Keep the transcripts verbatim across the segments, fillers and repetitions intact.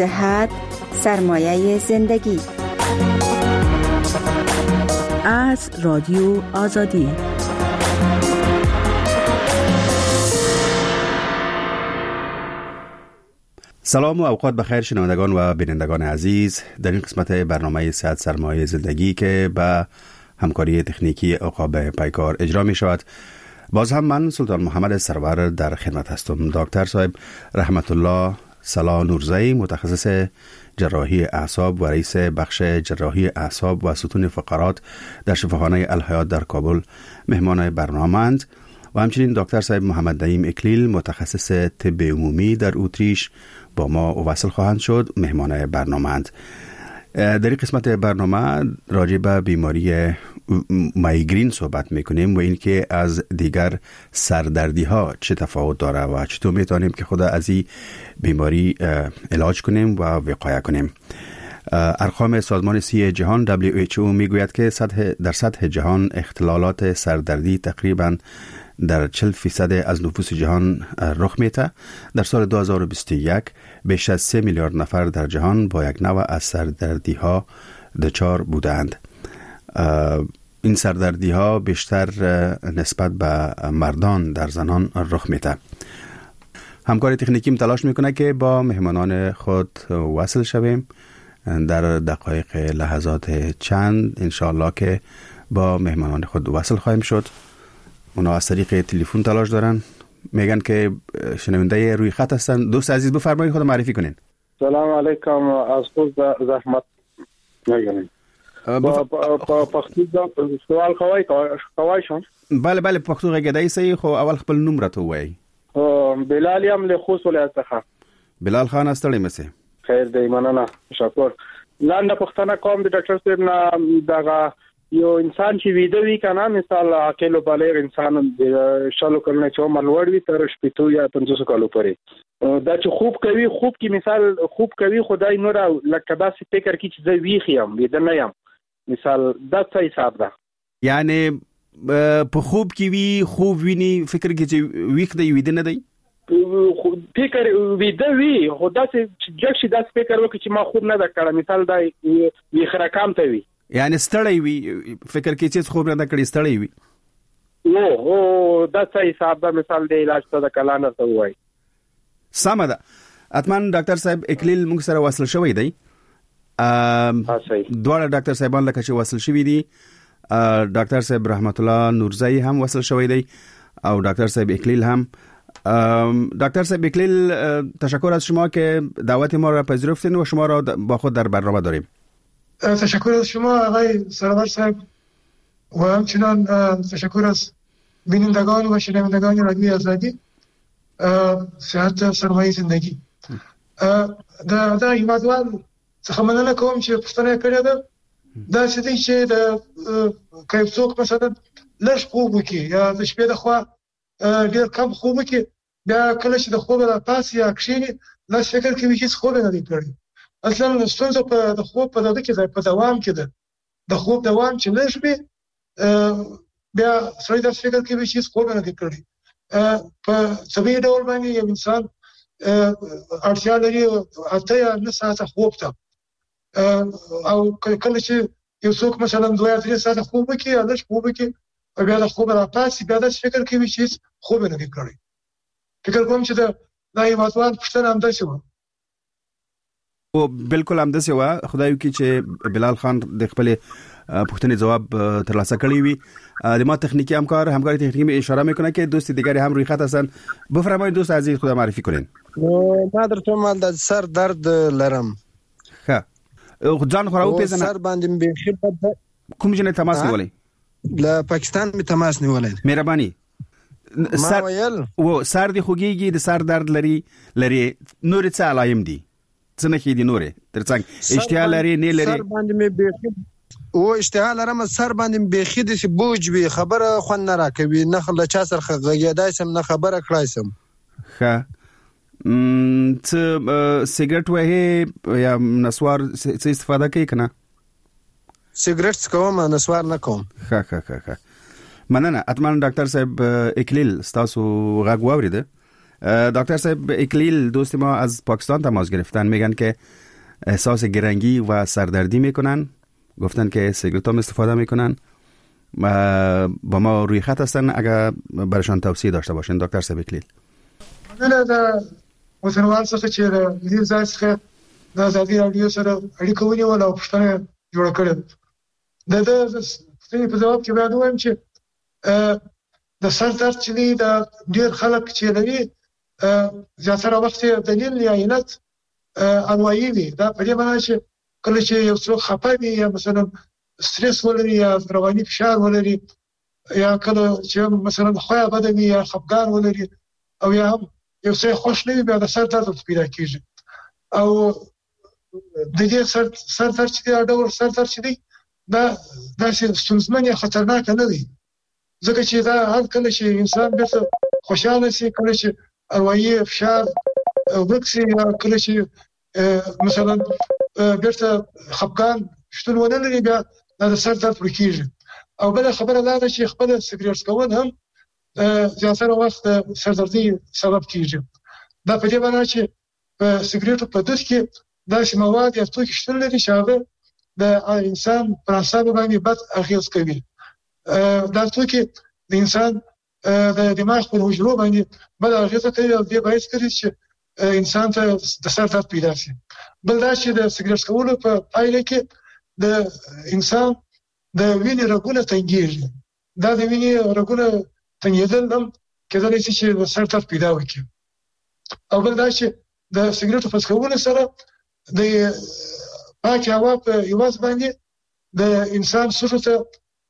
صحت سرمایه زندگی. از رادیو آزادی. سلام و اوقات بخیر شنوندگان و بینندگان عزیز، در این قسمت برنامه صحت سرمایه زندگی که به همکاری تکنیکی عقاب پیکار اجرا می شود، باز هم من سلطان محمد سرور در خدمت هستم. دکتر صاحب رحمت الله صلاح نورزی، متخصص جراحی اعصاب و رئیس بخش جراحی اعصاب و ستون فقرات در شفاخانه الحیات در کابل مهمان برنامه‌اند و همچنین دکتر صاحب محمد نعیم اکلیل، متخصص طب عمومی در اتریش با ما وصل خواهند شد، مهمان برنامه‌اند. در این قسمت برنامه راجع به بیماری مایگرین صحبت میکنیم و اینکه از دیگر سردردی ها چه تفاوت داره و چطور میتونیم که خود از این بیماری علاج کنیم و وقایه کنیم. ارقام سازمان صحت جهان دبلیو اچ او میگوید که سطح در سطح جهان اختلالات سردردی تقریباً در چهل فیصد از نفوس جهان رخ میده. در سال دو هزار و بیست و یک بیش از سه میلیارد نفر در جهان با یک نوع از سردردی ها دچار بودند. این سردردی ها بیشتر نسبت به مردان در زنان رخ میده. همکار تکنیکیم تلاش میکنه که با مهمانان خود وصل شویم. در دقایق لحظات چند انشاءالله که با مهمانان خود وصل خواهیم شد. اونا از طریق تلفن تلاش دارن، میگن که شنونده روی خط هستن. دوست عزیز بفرمایید خود معرفی کنین. سلام علیکم، از خود زحمت میگم. با په پښتو سوال کوي کوي شم. بله بله پښتو غږیدای سي، خو اول خپل نوم راته وایي. بلال یم له خوست ولایت څخه. بلال خان ستړی مسه. خیر دی، مننه، تشکر. لاندې پښتنه کوم د ډاکټر صاحب نه دغه یو انسان چې ویده وی کنه، مثال عاقل او بالغ انسان د شلو کلنه چې عمر لوړ وي تر شپږ یا پنځوس کالو پورې، دا چې خوب کوي، خوب کې مثال خوب کوي خدای نور لکه داسې فکر کې چې زه ویښ یم، ویده نه یم، مثال دا څه حساب ده؟ یعنی په خوب کې وی خوب ویني، فکر کې چې ویښ دی ویده نه دی، فکر ویده وی خدا چې جګ شي داسې فکر وکړي چې ما خوب نه ده کړی، مثال دا ویښ رقم ته وي، یعنی ستړی وي، فکر کې چې خوب نه ده کړی ستړی وي. او او دا څه حساب ده؟ مثال د علاج ته د کلانه ته وایي. سمه ده. اتمن ډاکټر صاحب اکلیل موږ سره وصل شوی دی. ام دوه ډاکټر صاحبان لکه چې وصل شوی دي، ډاکټر صاحب رحمت الله نورزی هم وصل شوی دی او ډاکټر صاحب اکلیل هم. دکتر صاحب اکلیل، تشکر از شما که دعوت ما را پذیرفتین و شما را با خود در برنامه داریم. تشکر از شما آقای سرور صاحب و همچنان تشکر از بینندگان و شنوندگان رادیو آزادی صحت سرمایه زندگی. دا دا هیوادوال څخه مننه کوم چې پوښتنه کړې ده. دا څه دي چې د کایف څوک مثلا لږ خوب وکړي یا د شپې د خوا ډېر کم خوب وکړي، بیا کله چې د خوب را پاس یا کښېني لاس فکر کوي چې خوب نه دی کړی. اصلا ستونزه په د خوب په دغه کې ده، په دوام کې ده. د خوب دوام چې لږ وي بیا سړی داسې فکر کوي چې خوب نه دی کړی. په طبیعي ډول باندې یو انسان اړتیا لري اته یا نه ساعته خوب ته، او کله چې یو څوک مثلا دوه یا درې ساعته خوب وکړي یا لږ خوب وکړي بیا د خوب را پاسي، بیا داسې فکر کوي چې خوب نه دی کړی. فکر کوم چې دا هیوادوال پوښتنه همداسې وه. او بالکل همداسې وه. خدای وکړي چې بلال خان د خپلې پوښتنې جواب ترلاسه کړی وي. د ما تکنیکی همکار همکاری تکنیکی اشاره میکنه که دوست دیگری هم روی خط هستن. بفرمایید دوست عزیز خدا معرفی کنین. ما درته مال د سر درد لرم. ښه، ځان خو راو پیژنه. سر باندې به کوم جنې تماس نیولې؟ له پاکستان می تماس نیولې. مهرباني. سر ویل و سر دی خوږیږي، د سر درد لري لري نور څه علایم دي؟ څه نه کیدی نورې ترڅنګ اشتها لري نه لري؟ سر باندې می به او اشتها لرم، سر باندې بيخي د بوج به خبره خو نه راکوي، نه خل چا سره غږیدای سم، نه خبره کړای سم. ښه، م څه سیګریټ وهي یا نسوار څه استفاده کوي کنه؟ سیګریټ کوم، نسوار نه کوم. ښه ښه ښه مننه. اتمن ډاکټر صاحب اکلیل، تاسو غږ واوریده. دکتر صاحب اکلیل دوست ما از پاکستان تماس گرفتن، میگن که احساس گرنگی و سردردی میکنن، گفتن که سیگارت هم استفاده میکنن، با ما روی خط هستن، اگر برشان توصیه داشته باشین دکتر صاحب اکلیل. نه دا وطنوال څخه چې د دې ځای څخه د ازادي راډیو سره اړیکه ونیوله او پوښتنه جوړه کړې. د دې پوښتنې په ځواب کې باید ووایم چې د سر درد چې دی د ډېر خلک چې لري زیاتره وخت یې دلیل یا علت انوایي وي. دا په دې معنی چې کله چې یو څوک خفه وي یا مثلا سترس ولري یا رواني فشار ولري یا کله چې مثلا خوی بده وي یا خفګان ولري او یا هم یو څه خوش نه وي، بیا د سر درد پیدا کېږي. او د دې سر سر درد چې دی ډول سر درد چې دی دا داسې ستونزمن یا خطرناک نه دی، ځکه چې دا هر کله چې انسان بیرته خوشحاله شي، کله چې اروايي فشار ورک شي یا کله چې مثلا بیرته خفګان شتون ونه لري، بیا د سر درد ورکېږي. او بله خبره دا ده چې خپله سګرټ څکول هم زیاتره وخت د سردردي سبب کېږي. دا په دې معنی چې په سګرټو په دود کې داسې مواد یا توکي شتون لري چې هغه د انسان پر اعصابو باندې بد اغېز کوي. دا توکي د انسان د دماغ پر حجرو باندې بد اغېزه کوي او دې باعث کړي چې انسان ته د سر درد پیدا شي. بل دا چې د سګرټ څکولو په پایله کې د انسان د وینې رګونه تنګېږي. دا د وینې رګونه تنګېدل هم کېدلی شي چې د سر درد پیدا وکړي. او بل دا چې د سګرټو په څکولو سره د پاکې هوا په عوض باندې د انسان سږو ته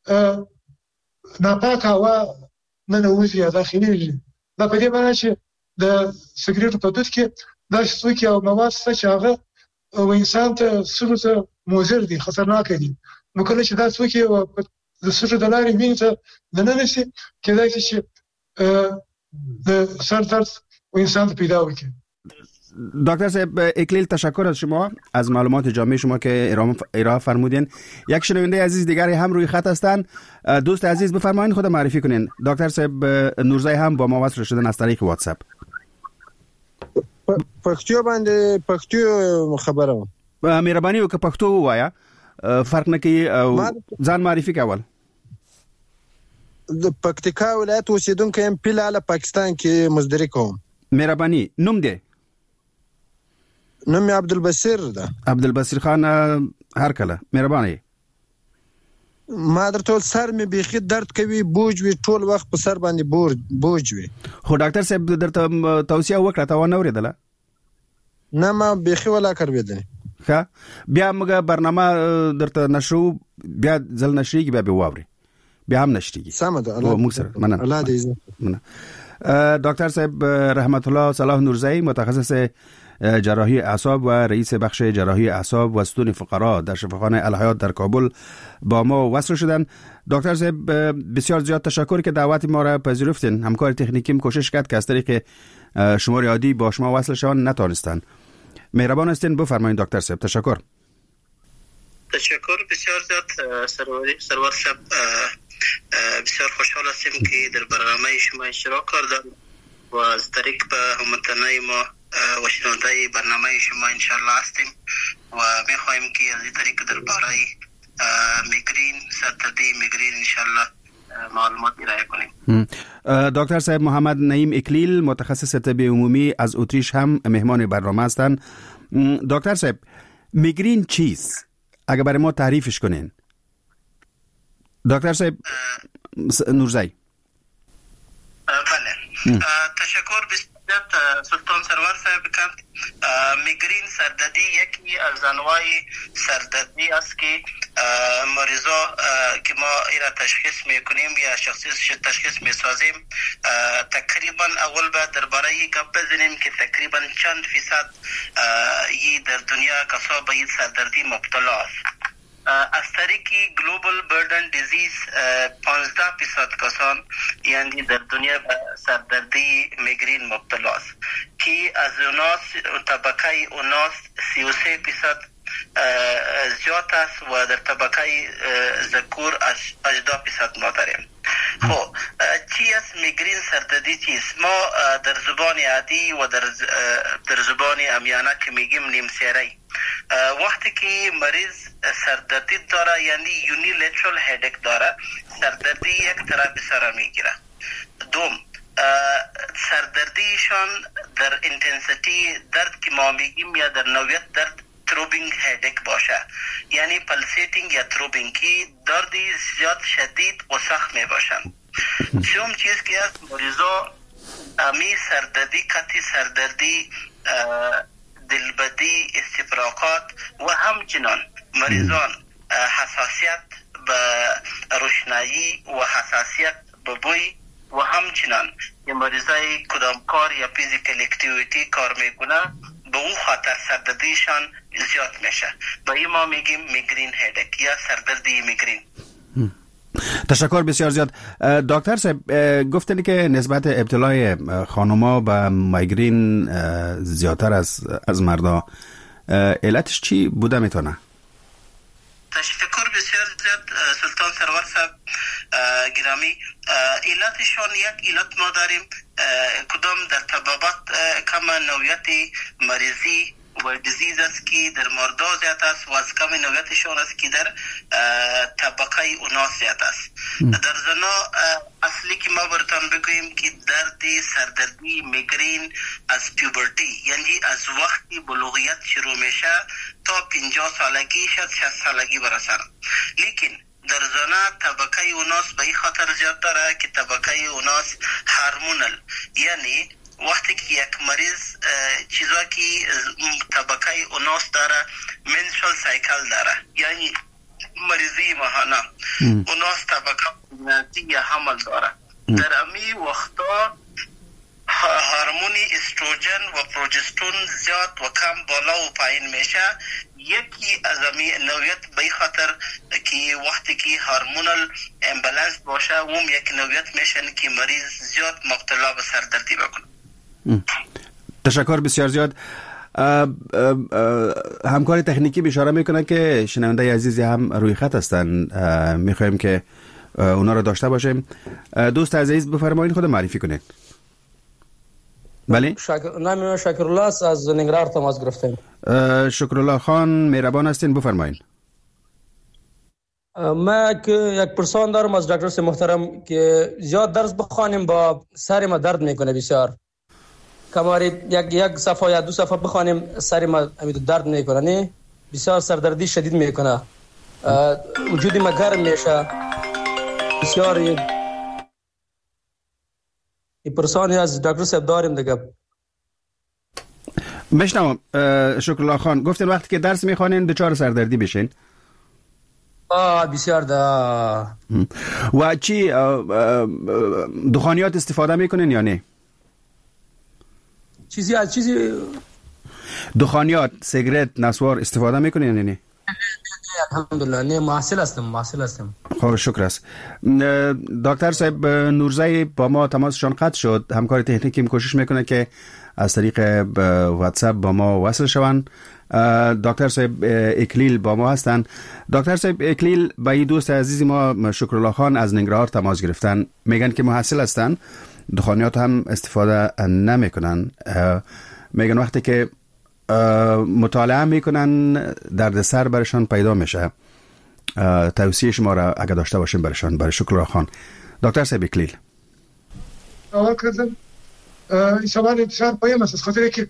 ناپاکه هوا ننوځي یا داخلېږي. دا په دې معنی چې د سګرټو په دود کې داسې توکي او مواد شته چې هغه انسان ته سږو ته مضر دي، خطرناکه دي. نو کله چې دا توکي د سږو د لارې وینې ته دننه شي، کېدای شي چې د سر درد و انسان ته پیدا وکړي. دکتر صاحب اکلیل تشکر از شما از معلومات جامع شما که ارائه فرمودین. یک شنونده عزیز دیگری هم روی خط هستند. دوست عزیز بفرمایید خود معرفی کنین. دکتر صاحب نورزای هم با ما وصل شدن از طریق واتساپ. پښتو باندې پښتو خبره مهرباني وکړه پښتو وایا، فرق نه کوي او ځان معرفي کول. د پکتیکا ولایت اوسیدونکو یم، پیلاله پاکستان کې مزدوري کوم. مهرباني نوم دی؟ نوم عبدالبصیر ده. عبدالبصیر خان هر کله مهرباني. ما درته سر مې بیخي درد کوي، بوج وي ټول وخت په سر باندې بوج بوج وي. خو ډاکټر صاحب درته توصیه وکړه تا ونه اوریدله؟ نه ما بیخي ولا کړوېدل. ښه بیا موږ برنامه درته نشو، بیا ځل نشریږي بیا به واوري، بیا هم نشریږي. سمه ده. الله موږ سره مننه. الله دې عزت. دکتر صاحب رحمت الله صلاح نورزایی متخصص جراحی اعصاب و رئیس بخش جراحی اعصاب و ستون فقرا در شفاخانه الحیات در کابل با ما وصل شدن. دکتر صاحب بسیار زیاد تشکر که دعوت ما را پذیرفتین. همکار تکنیکیم کوشش کرد که از طریق شماره عادی با شما وصل شوند، نتونستن. مهربان هستین بفرمایید دکتر صاحب. تشکر. تشکر بسیار زیاد سرور سرور صاحب. بسیار خوشحال هستیم که در برنامه شما اشتراک کردن و از طریق به هموطنای ما و شنونده برنامه شما انشالله هستیم و میخواهیم که از این طریق درباره میگرین، سردردی میگرین انشالله معلومات ارائه کنیم. دکتر صاحب محمد نعیم اکلیل متخصص طب عمومی از اتریش هم مهمان برنامه هستند. دکتر صاحب میگرین چیست؟ اگر برای ما تعریفش کنین. دکتر صاحب نورزایی. بله تشکر بسیار سلطان سرور صاحب کند. میگرین سردردی یکی از انواع سردردی است که مریضا که ما ایرا تشخیص میکنیم یا شخصی تشخیص میسازیم تقریبا اول باید درباره گپ بزنیم که تقریبا چند فیصد ی در دنیا کسا به این سردردی مبتلا است. از طریق گلوبال بردن دیزیز پانزده فیصد کسان یعنی در دنیا به سردردی میگرین مبتلا است که از اوناس طبقه اوناس سی و سه فیصد زیاد است و در طبقه ذکور هجده فیصد ما داریم. خب چی است میگرین سردردی چیست؟ ما در زبان عادی و در در زبان عامیانه که میگیم نیمسیری، وقتی که مریض سردردی داره یعنی یونیلترال هدک داره، سردردی یک طرف سر میگیره. دوم، سردردیشان در اینتنسیتی درد که ما میگیم یا در نوعیت درد تروبینگ هدک باشه، یعنی پلسیتینگ یا تروبینگ که دردی زیاد شدید و سخت می باشن. سوم چیز که از مریضا امی سردردی، قطعی سردردی، دلبدی، استفراغات و همچنان مریضان حساسیت به روشنایی و حساسیت به بوی و همچنان که مریضای کدام کار یا فیزیکل اکتیویتی کار میکنه به اون خاطر سردردیشان زیاد میشه. به این ما میگیم میگرین هدک یا سردردی میگرین. تشکر بسیار زیاد. دکتر صاحب گفتن که نسبت ابتلای خانوما به میگرین زیادتر از از مردا، علتش چی بوده میتونه؟ تشکر بسیار زیاد سلطان سرور صاحب گرامی. علتشان یک علت ما داریم کدام در طبابت کم نوعیت مریضی و دیزیز است که در مردا زیاد است و از کم نوعیتشان است که در طبقه اونا زیاد است. در زنا اصلی که ما براتون بگوییم که درد سردردی میگرین از پیوبرتی یعنی از وقتی بلوغیت شروع میشه تا پنجاه سالگی شد شصت سالگی برسن. لیکن در زنا طبقه اوناس به این خاطر زیاد داره که طبقه اوناس هارمونال، یعنی وقتی که یک مریض چیزا که طبقه اوناس داره منسول سایکل داره، یعنی مریضی ماهانه اوناس طبقه یا حمل داره، در امی وقتا هورمون استروژن و پروژسترون زیاد و کم بالا و پایین میشه. یکی از امی نوعیت به خاطر که وقتی که هورمونال امبالانس باشه اون یک نوعیت میشن که مریض زیاد مبتلا به سردردی بکنه. تشکر بسیار زیاد. همکار تکنیکی اشاره میکنه که شنونده عزیزی هم روی خط هستن، میخوایم که اونا رو داشته باشیم. دوست عزیز بفرمایید خود معرفی کنید. بله. شکر... نام شکرالله است، از ننگرهار تماس گرفتیم. شکرالله خان مهربان هستین، بفرمایید. ما که یک پرسان دارم از دکتر سے محترم که زیاد درس بخوانیم با سر ما درد میکنه بسیار. کماری یک یک صفحه یا دو صفحه بخوانیم سر ما امید درد میکنه، نه بسیار سردردی شدید میکنه، وجود ما گرم میشه بسیار. این پرسانی از دکتر صاحب داریم دیگه. بشنوم. شکرالله خان گفتین وقتی که درس میخوانین دچار سردردی بشین؟ آه بسیار ده. و چی دخانیات استفاده میکنین یا نه؟ چیزی از چیزی دخانیات، سیگرت، نسوار استفاده میکنین یا نه؟ الحمدلله نه، محصل هستم محصل هستم. خب شکر است. دکتر صاحب نورزی با ما تماسشان قطع شد. همکار تکنیکی کوشش میکنه که از طریق واتساپ با ما وصل شوند. دکتر صاحب اکلیل با ما هستند. دکتر صاحب اکلیل با این دوست عزیزی ما شکرالله خان از ننگرهار تماس گرفتن، میگن که محصل هستن، دخانیات هم استفاده نمیکنن. میگن وقتی که مطالعه میکنن دردسر برشان پیدا میشه. توصیه شما را اگه داشته باشیم برشان. برای شکرالله خان. دکتر صاحب اکلیل. اول کردن این سوال بسیار مهم است، از خاطر که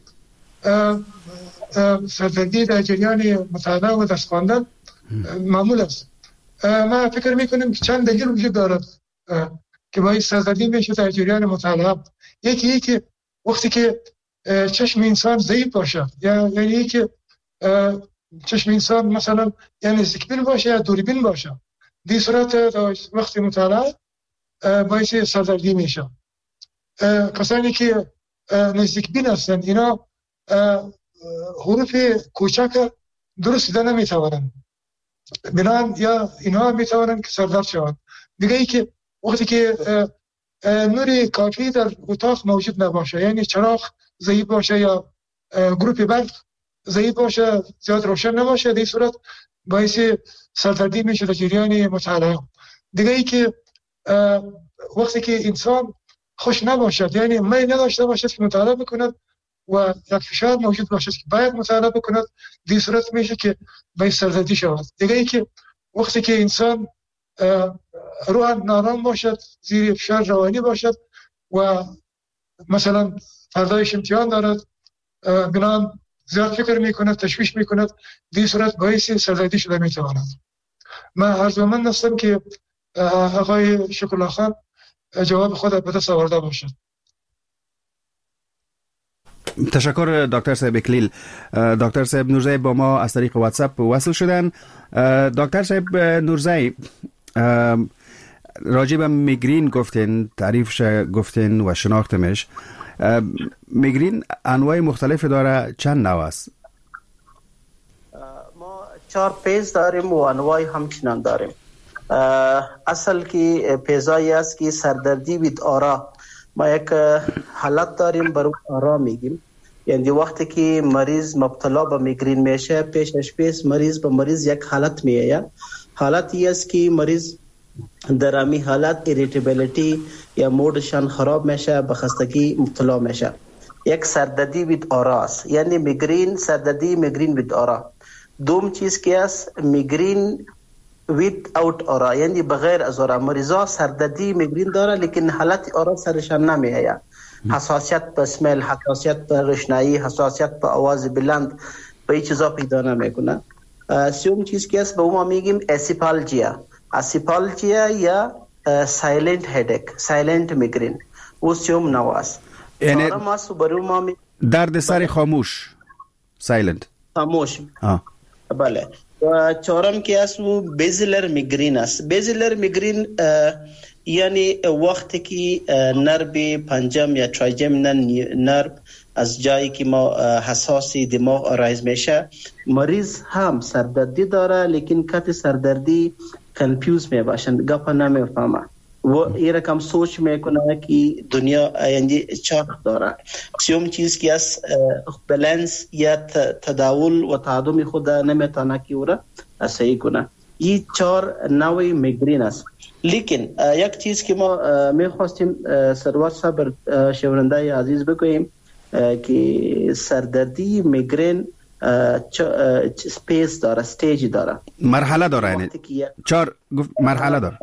سردردی در جریان مطالعه و درس خواندن معمول است. ما فکر میکنیم که چند دلیل وجود دارد که باعث سردردی میشه در جریان مطالعه. یکی یکی وقتی که چشم انسان ضعیف باشه، یا یعنی که چشم انسان مثلا یا نزدیکبین باشه یا دوربین باشه، در صورت وقتی مطالعه باعث سردردی میشه. کسانی که نزدیکبین هستند اینا حروف کوچک درست دیدن نمیتوانند، بنابراین یا اینها میتوانند که سردرد شوند. دیگه ای که وقتی که نور کافی در اتاق موجود نباشه، یعنی چراغ ضعیف باشه یا گروپ برق ضعیف باشه، زیاد روشن نباشه، در این صورت باعث سردردی میشه در جریان مطالعه. دیگه ای که وقتی که انسان خوش نباشد، یعنی میل نداشته باشد که مطالعه بکند و یک فشار موجود باشد که باید مطالعه بکند، در صورت میشه که به سردردی شود. دیگه ای که وقتی که انسان روح نارام باشد، زیر فشار روانی باشد و مثلا فردایش امتحان دارد، بنان زیاد فکر میکند، تشویش میکند، در صورت باعث سردردی شده میتواند. من آرزومند هستم که آقای شکرالله خان جواب خود به دست آورده باشد. تشکر دکتر صاحب اکلیل. دکتر صاحب نورزی با ما از طریق واتساپ وصل شدن. دکتر صاحب نورزی، راجع به میگرین گفتین، تعریفش گفتین و شناختمش. میگرین انواع مختلف داره، چند نوع است؟ ما چهار پیز داریم و انواع همچنان داریم. اصل کی پیزایی است که سردردی وید آرا. ما یک حالت داریم برای آرا میگیم، یعنی وقتی که مریض مبتلا به میگرین میشه، پیشش پیش مریض به مریض یک حالت میآید. حالتی است که مریض در امی حالت ایریتیبیلیتی یا مودشان خراب میشه، به خستگی مبتلا میشه. یک سردردی وید آرا است، یعنی میگرین سردردی میگرین وید آرا. دوم چیز که است میگرین وید اوت آرا، یعنی بغیر از آرا. مریضا سردردی میگرین داره لیکن حالت آرا سرشان نمیآید. حساسیت به اسمیل، حساسیت به روشنایی، حساسیت به آواز بلند، به این چیزا پیدا نمیکنه. سوم چیز که است به ما میگیم اسیپالژیا. اسیپالژیا یا سایلنت هدک، سایلنت میگرین، او سوم نوع است. یعنی درد سر خاموش، سایلنت خاموش. آه. بله. و چهارم که است او بیزیلر میگرین است. بیزیلر میگرین یعنی وقتی که نرو پنجم یا ترایجمینال نرو از جایی که ما حساسی دماغ آرایز میشه، مریض هم سردردی داره لیکن کت سردردی کنفیوز میباشند، گپ نمیفهمه و این رقم سوچ میکنه که دنیا یعنی چاق داره. سیوم چیز که از بلنس یا تداول و تعادل خود نمیتونه که او را صحیح کنه. این چهار نوع میگرین است. لیکن یک چیز که ما میخواستیم سرور صاحب شنونده عزیز بگوییم که سردردی میگرین سپیس داره، استیج داره، مرحله داره، یعنی چهار مرحله داره.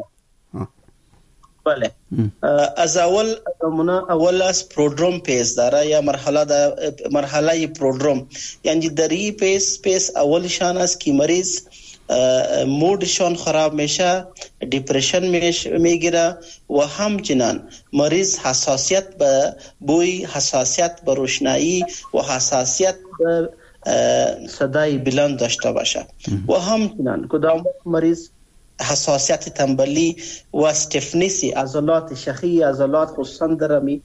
بله. از اول اول از پرودروم پیس داره یا مرحله دا مرحله پرودروم، یعنی در این پیس پیس اولشان است که مریض مودشان خراب میشه، دیپرشن میگیره و همچنان مریض حساسیت به بوی، حساسیت به روشنایی و حساسیت به صدای بلند داشته باشه و همچنان کدام مریض حساسیت تنبلی و استفنیسی عضلات شخی، عضلات خصوصا در می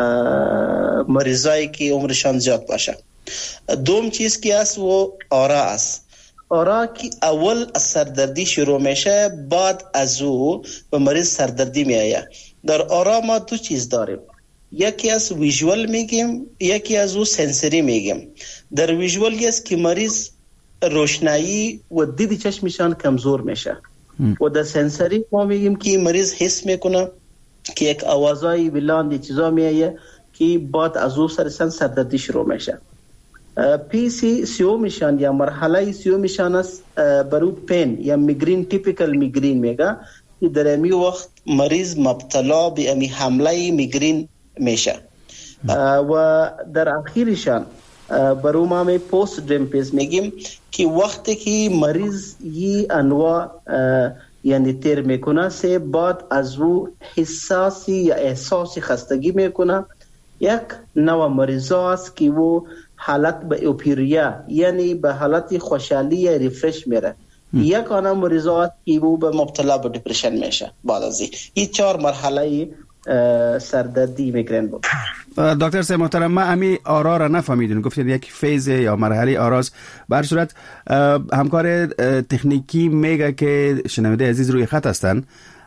مریضایی که عمرشان زیاد باشه. دوم چیز که است و آرا است. آرا که اول از سردردی شروع میشه، بعد از او به مریض سردردی میآید. در آرا ما دو چیز داریم، یکی از ویژوال میگیم، یکی از او سنسری میگیم. در ویژوال است که مریض روشنایی و دید چشمشان کمزور میشه و در سنسری ما میگیم که مریض حس میکنه که یک آوازای بلند چیزا میایه که بعد از او سرسن سردردی شروع میشه. پی سی سیومشان یا مرحله سیومشان است برو پین یا میگرین، تیپیکل میگرین میگه که در امی وقت مریض مبتلا به امی حمله میگرین میشه. و در آخرشان برو ما می پوست دریم پیس میگیم که وقتی که مریض یی انواع یعنی تیر میکنه سه بعد از او حساسی یا احساسی خستگی میکنه. یک نوع مریضا است که او حالت به اوپیریا یعنی به حالت خوشحالی یا ریفرش میره. یک آنها مریضا است که او به مبتلا به دیپرشن میشه. بعد از این چهار مرحله سردردی میگرین بود. دکتر صاحب محترم، ما امی آرا را نفهمیدیم، گفتید یک فیز یا مرحله آراز. به هر صورت همکار تکنیکی میگه که شنونده عزیز روی خط هستن،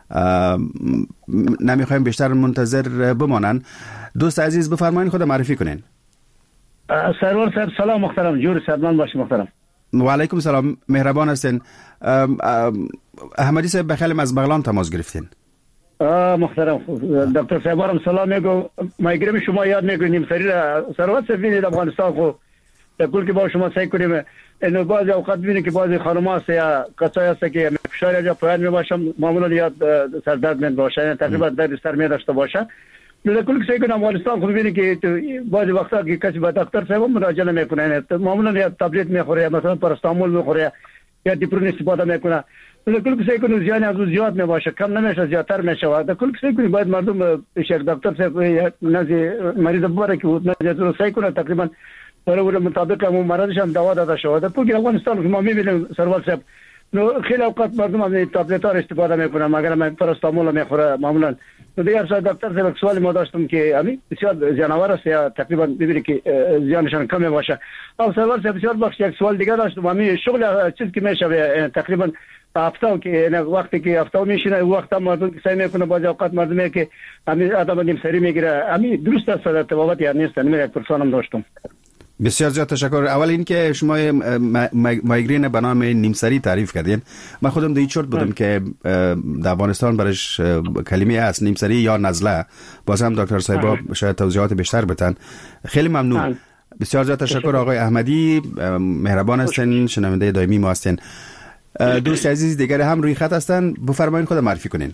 نمیخوایم بیشتر منتظر بمانن. دوست عزیز بفرمایید خود معرفی کنین. سرور صاحب سلام محترم، جور سلمان باشی محترم. و علیکم سلام، مهربان هستین. احمدی صاحب بخیلم از بغلان تماس گرفتین. محترم دکتر صاحب سلام میگم مایگریم شما یاد میکنیم سری ثروت سفینی افغانستان خو کل که با شما سعی کنیم اینو بعضی اوقات ببینید که بعضی خانم‌ها یا کسایی هست که فشار یا پایین میباشن معمولا یاد سردرد می باشه تقریبا درد سر می داشته باشه در کل که سعی کنیم افغانستان خو ببینید که بعضی وقتا که کسی به دکتر صاحب مراجعه نمیکنه معمولا یا تابلت میخوره مثلا پاراستامول میخوره یا دیپرون استفاده میکنه در کل که سعی کنیم زیانی از زیاد میباشه کم نمیشه زیادتر میشه در کل که سعی کنیم باید مردم پیش دکتر صاحب نزد مریض ببره که نزد سعی کنه تقریبا برای مطابق همون مرضشان دوا داده شود. پوکی افغانستان که ما میبینیم سروال صاحب نو خیلی اوقات مردم از تابلت ها استفاده میکنن مگر من پاراستامول میخوره معمولا. تو دیگر سال دکتر صاحب سوالی ما داشتم که همین بسیار زیانآور است یا تقریبا ببینید که زیانشان کم باشه. او سروال صاحب بسیار بخش یک سوال دیگه داشتم همین شغل چیز که میشه تقریبا هفته که وقتی که هفته میشینه وقت مردم سعی میکنه بعضی اوقات مردمی که همین آدم نیم سری میگیره همین درست است در تبابت یا نیست نمیره یک پرسانم داشتم. بسیار زیاد تشکر. اول این که شما مایگرین به نام نیمسری تعریف کردین من خودم دیگه چرت بودم که در افغانستان برش کلمه هست نیمسری یا نزله باز هم دکتر صاحب شاید توضیحات بیشتر بدن. خیلی ممنون. بسیار زیاد تشکر آقای احمدی مهربان هستین شنونده دائمی ما هستین. دوست عزیز دیگر هم روی خط هستن بفرمایید خود معرفی کنین.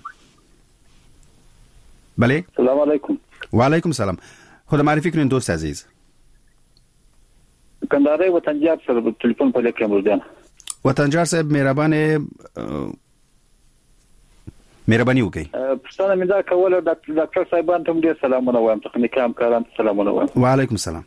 بله سلام علیکم. و علیکم سلام. خود معرفی کنین دوست عزیز. کندهاری وطنجار سره تلیفون په لکه مردان. وطنجار صاحب مهربانه مهرباني وکړئ. پښتنه مې دا کوله ډاکټر صاحبان ته ډیر سلامونه وایم تخنیکی همکاران سلامونه وایم. وعلیکم السلام.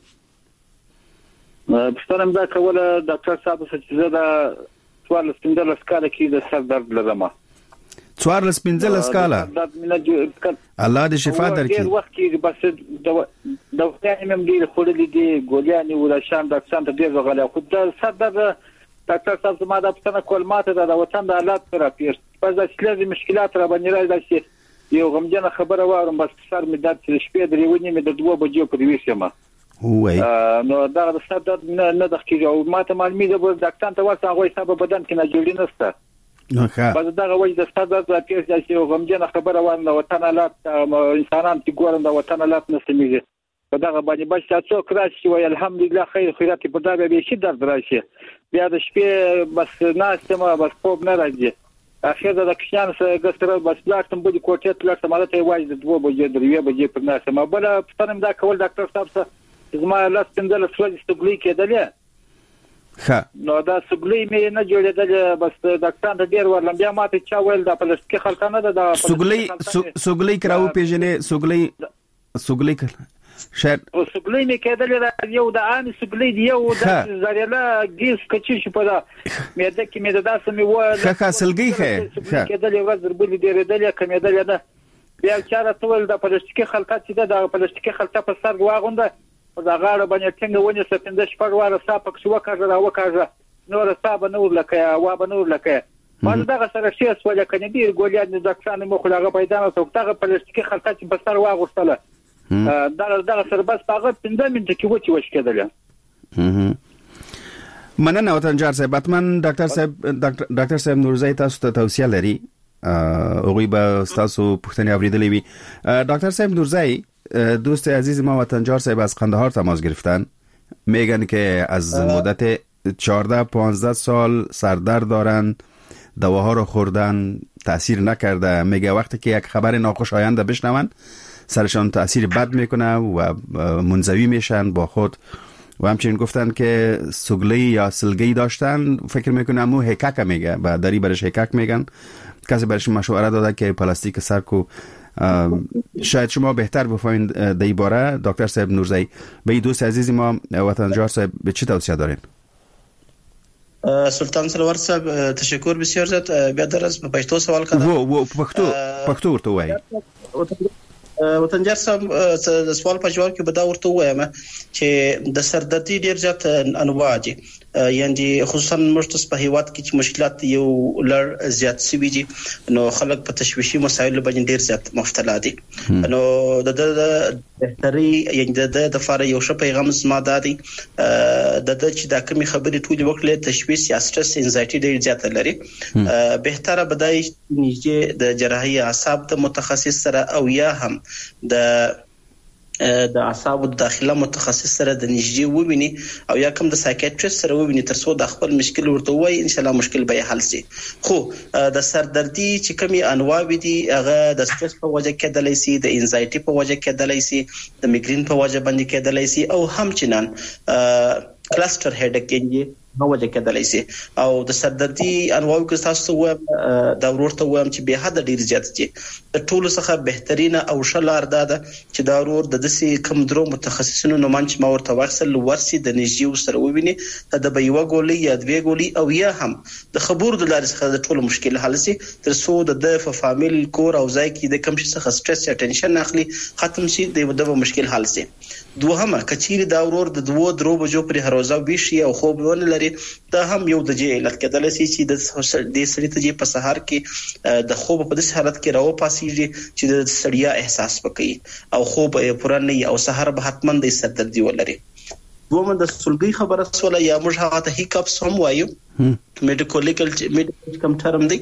پښتنه مې دا کوله ډاکټر صاحب چې زه دا څوارلس پنځلس کاله کې د سر درد لرم. څوارلس پنځلس کاله الله دې شفا درکړي. ډیر وخت کې بس د وختانه مې ډیر خورلې دي ګولیانې ولشان ډاکټر ته ډیر وغله خو د سر درد ډاکټر صاحب زما د پښتنه کول ماته د وطن د حالات سره پیښ په ځکه چې مشکلات را باندې راځي یو غمجن خبره وارم بس سر مې درد چې شپې درې ونی مې د دوه بجو په ویښه ما وای نو دا د سر درد نه نه د کیږي او ماته معلومه ده د ډاکټر ته ورته هغه حساب بدن کې نه جوړی نشته. نو ښه بس دا غوښ د سر درد را پیښ چې یو غمجن خبره وارم د وطن حالات انسانان چې ګورم د وطن حالات نه سمېږي په دغه باندې بس تاسو کراشي وای الحمدلله خیر خیرات په دا به شي درد راشي بیا د شپې بس ناشته بس خوب نه راځي اخر د کښان سره ګستره بس لاټم بده کوټه تلته مالته وای د دوه بجې درې بجې پر ناسه ما بل پښتنم دا کول ډاکټر صاحب سره زما لاس پندل سوال استګلی کېدل ښه نو دا سګلی مې نه جوړېدل بس ډاکټر ته ډیر ورلم بیا ماته چا ویل دا پلاستیک خلکنه ده دا سګلی سګلی کراو پیژنې سګلی سګلی شاید او سګلی مې کېدل یو د ان سګلی دی یو د زریلا ګیس کچې شو په دا مې د کې مې د داسې مې و ښه ښه سلګي ښه کېدل یو ورځ بل دی ردل کمېدل نه بیا چاره تول د پلاستیک خلکه چې د پلاستیک خلکه په سر واغونده دا غاړه باندې څنګه ونی سپینده شپږ واره صاحب کښو کاږه را وکاږه نور صاحب نور لکه وا بنور لکه ما دا سره شي سوال کنه دی ګولیان د ځکانه مخ لغه پیدا نه توګه پلاستیک خلکه چې په سر واغوستله دا دا سره بس هغه پنځه منټه کې وچی وش کېدل. مننه وطنجار صاحب. اتمن ډاکټر صاحب ډاکټر صاحب نورزی تاسو ته توصیه لري او به تاسو پوښتنه اوریدلې وي. ډاکټر صاحب نورزی دوست عزیز ما وطنجار صاحب از قندهار تماس گرفتن میگن که از مدت چهارده پانزده سال سردرد دارن دواها رو خوردن تاثیر نکرده. میگه وقتی که یک خبر ناخوشایند بشنون سرشان تاثیر بد میکنه و منزوی میشن با خود و همچنین گفتن که سگلی یا سلگی داشتن فکر میکنم او هکک میگه و داری برش هکک میگن. کسی برش مشوره داده که پلاستیک سر کو شاید شما بهتر بفهمید در این باره. دکتر صاحب نورزی به این دوست عزیز ما وطنجار صاحب به چی توصیه دارین؟ سلطان سرور صاحب تشکر بسیار زیاد. بیا درس په پښتو سوال کړه. وو وو پښتو پښتو ورته وایي. وطنجار صاحب د سوال په جواب کې به دا ورته وایم چې د سردردي ډیر زیات انواع دي یعنی خصوصا مرتس په هیواد کې چې مشکلات یو لړ زیات شوي دي نو خلک په تشویشي مسایلو باندې ډیر زیات مبتلا دي نو د د بهتري یعنی د د فار یو ش پیغام زما دادي د د چې دا کمی خبرې ټول وکړي تشویش یا سټرس انزایټي ډیر زیات لري بهتره بدای نږدې د جراحي اعصاب د متخصص سره او یا هم د د اعصاب داخله متخصص سره د نږدې وویني او یا کوم د سایکیاټریست سره وویني تر څو د خپل مشکل ورته وایي ان شاء الله مشکل به حل شي خو د سردردي چې کومي انواع دي هغه د سټرس په وجه کېدلای شي د انزایټي په وجه کېدلای شي د میګرین په وجه باندې کېدلای شي او هم چنان کلستر هډیک یې نو وجه کېدلای شي او د سردردي انواع کې تاسو و دا ورته وایم چې به حد ډیر زیات دي د ټولو څخه بهترینه او شلار ده چې دا ورور د دسي کم درو متخصصینو نو منځ ما ورته واخصل ورسي د نږدې سره وویني د بیو غولي یا دوی غولي او یا هم د خبرو د لارې څخه د ټولو مشکل حل شي تر څو د فامیل کور او ځای کې د کم شي څخه سټرس یا ټینشن اخلي ختم شي د دغه مشکل حل شي دوهمه کچيري دا ورور د دوه درو بجو پر هروزه ویشي او خوب ونه لري دا هم یو د جې علت کېدل شي چې د دې سړي ته په سحر کې د خوب په دې حالت کې راو پاسيږي چې د سړیا احساس وکړي او خوب یې پوره نه او سحر به حتمن د سردردي ولري دومره د سلګي خبره سوله یا موږ هغه ته هیکاپس هم وایو میډیکولیکل میډیکل کم ټرم دی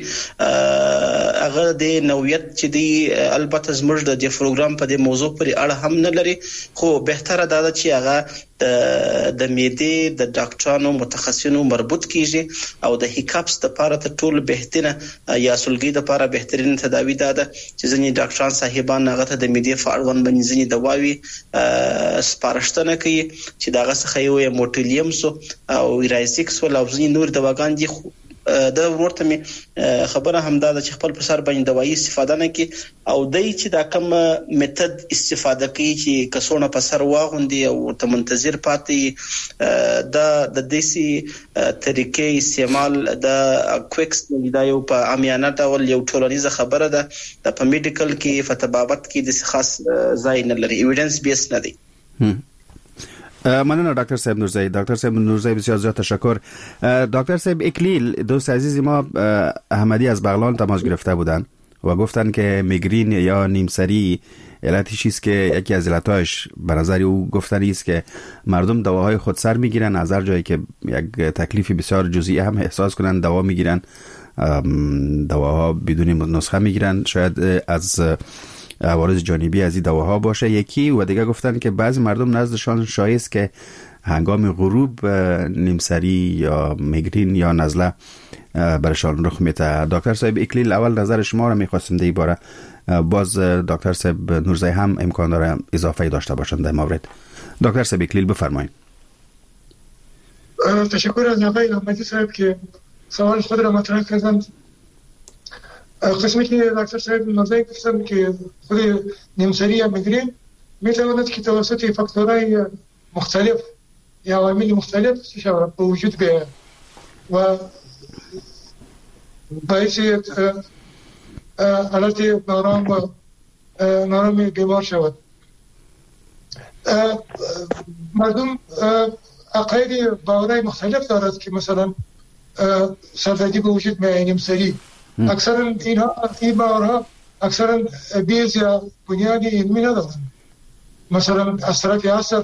هغه د نوعیت چې دی البته زموږ د پروګرام په دې موضوع پر اړه هم نه لري خو بهتره ده چې هغه د میډي د ډاکټرانو متخصصینو مربوط کیږي او د هیکاپس لپاره ته ټول بهترینه یا سلګي لپاره بهترین تداوی ده چې ځینې ډاکټران صاحبان هغه ته د میډي فاړون باندې ځینې دواوی سپارښتنه کوي چې داغه څخه یو موټیلیمس او رایزیکس او لوزنی نور دواګان دي د ورته می خبره همدا د خپل په سر باندې دوايي استفاده نه کی او دای چې دا کوم میتود استفاده کوي چې کسونه په سر واغوندي او ته منتظر پاتې د د دیسي طریقې استعمال د کویکس دا یو په امیانه ډول یو ټولنیزه خبره ده د په میډیکل کې فتبابت کې د خاص ځای نه لري ایویډنس بیس نه دی ممنون دکتر صاحب نورزایی. دکتر صاحب نورزایی بسیار زیاد تشکر. دکتر صاحب اکلیل دوست عزیز ما احمدی از بغلان تماس گرفته بودن و گفتن که میگرین یا نیمسری علتی چیست که یکی از علتاش به نظر او گفتنی است که مردم دواهای خودسر میگیرن از هر جایی که یک تکلیفی بسیار جزئی هم احساس کنن دوا میگیرن دواها بدون نسخه میگیرن شاید از عوارض جانبی از این دواها باشه یکی و دیگه گفتن که بعضی مردم نزدشان شایع است که هنگام غروب نیمسری یا میگرین یا نزله برشان رخ میده. دکتر صاحب اکلیل اول نظر شما را میخواستم در باره باز دکتر صاحب نورزایی هم امکان داره اضافه داشته باشند در مورد. دکتر صاحب اکلیل بفرمایید. تشکر از آقای احمدی صاحب که سوال خود را مطرح کردند. قسمی که دکتر صاحب نورزایی گفتن که خود نیمسری یا میگرین میتواند که توسط فاکتورهای مختلف یا عوامل مختلف به وجود بیاید و باعث حالت نارام و نارام بیمار شود. مردم عقاید باورهای مختلف دارد که مثلا سردردی به وجود میآید نیمسری. اکثرا اینها این باورها اکثرا بیز یا بنیادی علمی ندارند. مثلا از طرف عصر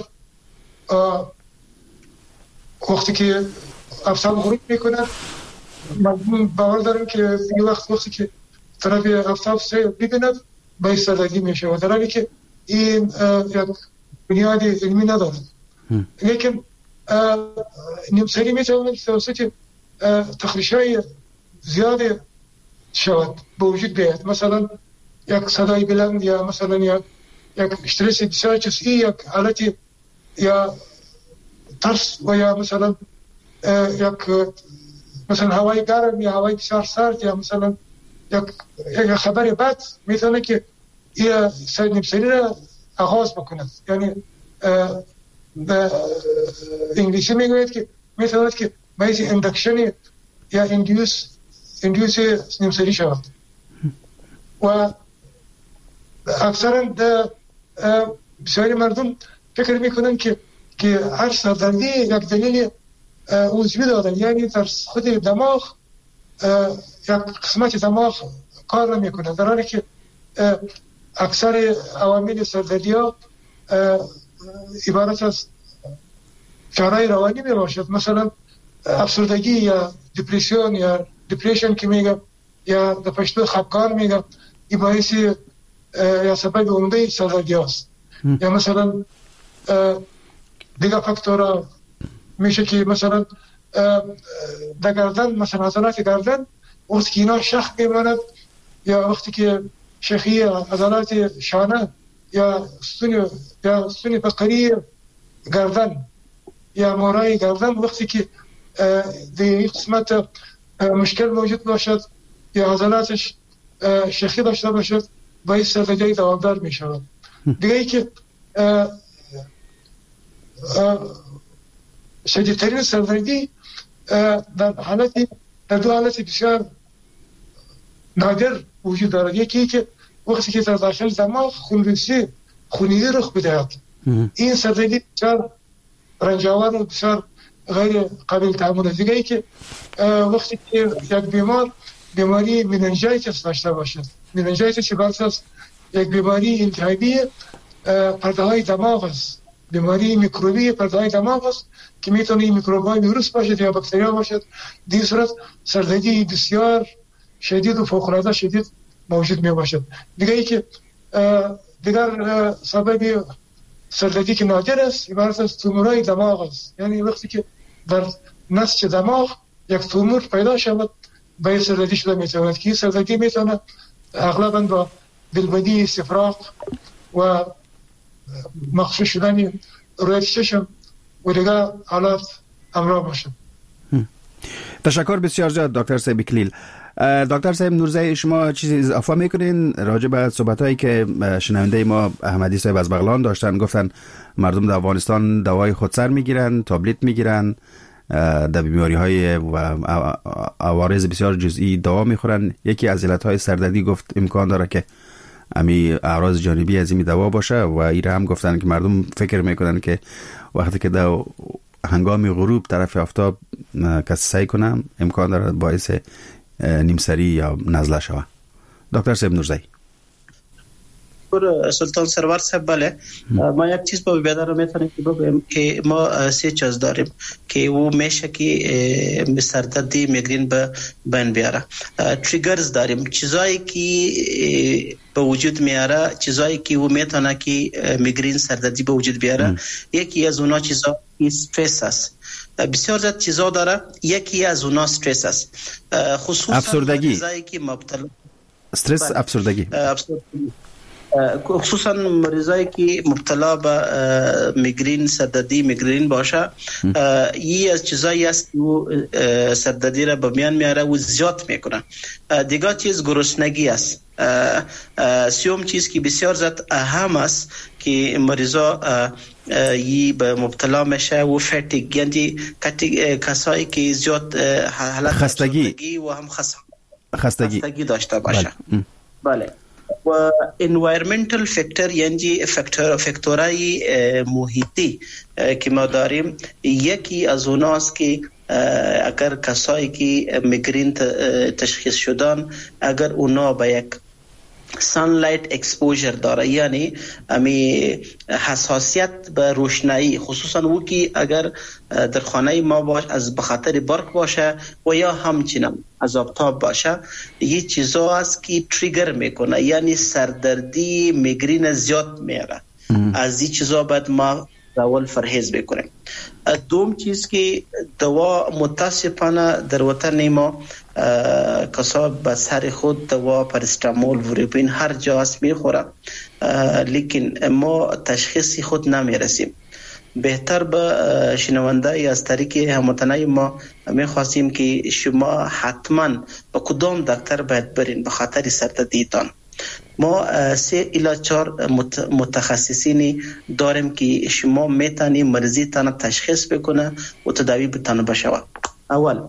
وقتی که آفتاب غروب میکند مردم باور دارن که یه وقت وقتی که طرف آفتاب سر ببیند باید سردردی میشه و در حالی که این یک بنیاد علمی ندارد. لیکن نیمسری میتواند توسط تخریش‌های زیاد شود به وجود بیاید. مثلا یک صدای بلند یا مثلا یک یک استرس بسیار جزئی یک حالت یا ترس و یا مثلا یک مثلا هوای گرم یا هوای بسیار سرد یا مثلا یک یک خبر بد میتونه که این نیمسری را آغاز بکند. یعنی به انگلیسی میگوید که میتونه که باعث اندکشن یا اندیوس اندیوس نیمسری شود و اکثرا بسیاری مردم فکر میکنن که که هر سردردی یک دلیل عضوی دارن، یعنی در خود دماغ یک قسمت دماغ کار نمیکنه، در حالی که اکثر عوامل سردردی ها عبارت از فشارهای روانی می باشد، مثلا افسردگی یا دپرسیون یا دپریشن که میگه یا در پشتو خفگان میگه، این باعث یا سبب عمده سردردی هست. یا مثلا دیگه فاکتورها میشه که مثلا در گردن، مثلا عضلات گردن وقتی که اینا شخ میماند، یا وقتی که شخی عضلات شانه یا ستون یا ستون فقری گردن یا مورای گردن وقتی که در قسمت مشکل موجود باشد یا عضلاتش شخی داشته باشد، باعث سردردی دوامدار می شود. دیگه ای که شدیدترین سردردی در حالت در دو حالت بسیار نادر وجود دارد. یکی که وقتی که در داخل دماغ خونریزی خونیدگی رخ بدهد، این سردردی بسیار رنجاور و بسیار غیر قابل تحمل است. دیگه ای که وقتی که یک بیمار بیماری مننژایتیس داشته باشد، مننژایتیس عبارت است یک بیماری التهابی پرده های دماغ است، بیماری میکروبی پرده های دماغ است که میتونه این میکروب های ویروس باشد یا باکتریا باشد. در این صورت سردردی بسیار شدید و فوق العاده شدید موجود می باشد. دیگه ای که دیگر سبب سردردی که نادر است عبارت از تومورهای دماغ است، یعنی وقتی که در نسج دماغ یک تومور پیدا شود باعث سردردی شده میتواند که این سردردی میتونه اغلبا با دلبدی، استفراغ و مخشوش شدن رویت چشم و دیگه حالات همراه باشد. تشکر بسیار زیاد دکتر صاحب اکلیل. دکتر صاحب نورزی، شما چیزی اضافه میکنین راجع به صحبتایی که شنونده ما احمدی صاحب از بغلان داشتن؟ گفتن مردم در افغانستان دوای خودسر میگیرن، تابلت میگیرن، در بیماری های و عوارض بسیار جزئی دوا میخورن. یکی از علتهای سردردی گفت امکان داره که امی اعراض جانبی از این دوا باشه و این هم گفتن که مردم فکر میکنن که وقتی که در هنگام غروب طرف آفتاب کسی سعی کنم امکان داره باعث نیمسری یا نزله شوه. دکتر صاحب نورزی. سلطان سرور صاحب، بله ما یک چیز با بیادر میتونیم که بگویم که ما سه چیز داریم که او میشه که سردردی میگرین به بین بیاره. تریگرز داریم، چیزایی که به وجود میاره، چیزایی که او میتونه که میگرین سردردی به وجود بیاره. یکی از اونا چیزا استرس است، بسیار زیاد چیزا داره. یکی از اونا استرس است، خصوصا افسردگی، چیزایی که مبتلا استرس، افسردگی خصوصا مریضایی که مبتلا به میگرین، سردردی میگرین باشه، این از چیزایی است که سردردی را به میان میاره و زیاد میکنه. دیگه چیز گرسنگی است. سیوم چیز که بسیار زیاد اهم است که مریضا ی به مبتلا میشه و فتیگ، یعنی کسایی که زیاد حالت خستگی و هم خستگی, خستگی داشته باشه. بله, بله. و environmental factor یعنی فاکتور فاکتورهای محیطی که ما داریم، یکی از اوناست که اگر کسایی که میگرین تشخیص شدن اگر اونا به یک sunlight exposure داره، یعنی امی حساسیت به روشنایی، خصوصا او که اگر در خانه ما باش از بخاطر برق باشه و یا همچنین از آفتاب باشه، یه چیزا است که تریگر میکنه، یعنی سردردی میگرین زیاد میاره. از این چیزا باید ما اول پرهیز بکنیم. دوم چیز که دوا متاسفانه در وطن ما کسا به سر خود دوا پاراسیتامول، وروبین هر جا است میخوره، لیکن ما تشخیصی خود نمیرسیم. بهتر به شنونده از طریق هموطنای ما میخواستیم که شما حتما به کدام دکتر باید برین به خاطر سردردیتان. ما سه الی چهار متخصصینی داریم که شما میتونی مریضی تان تشخیص بکنه و تداوی بتانه بشوه. اول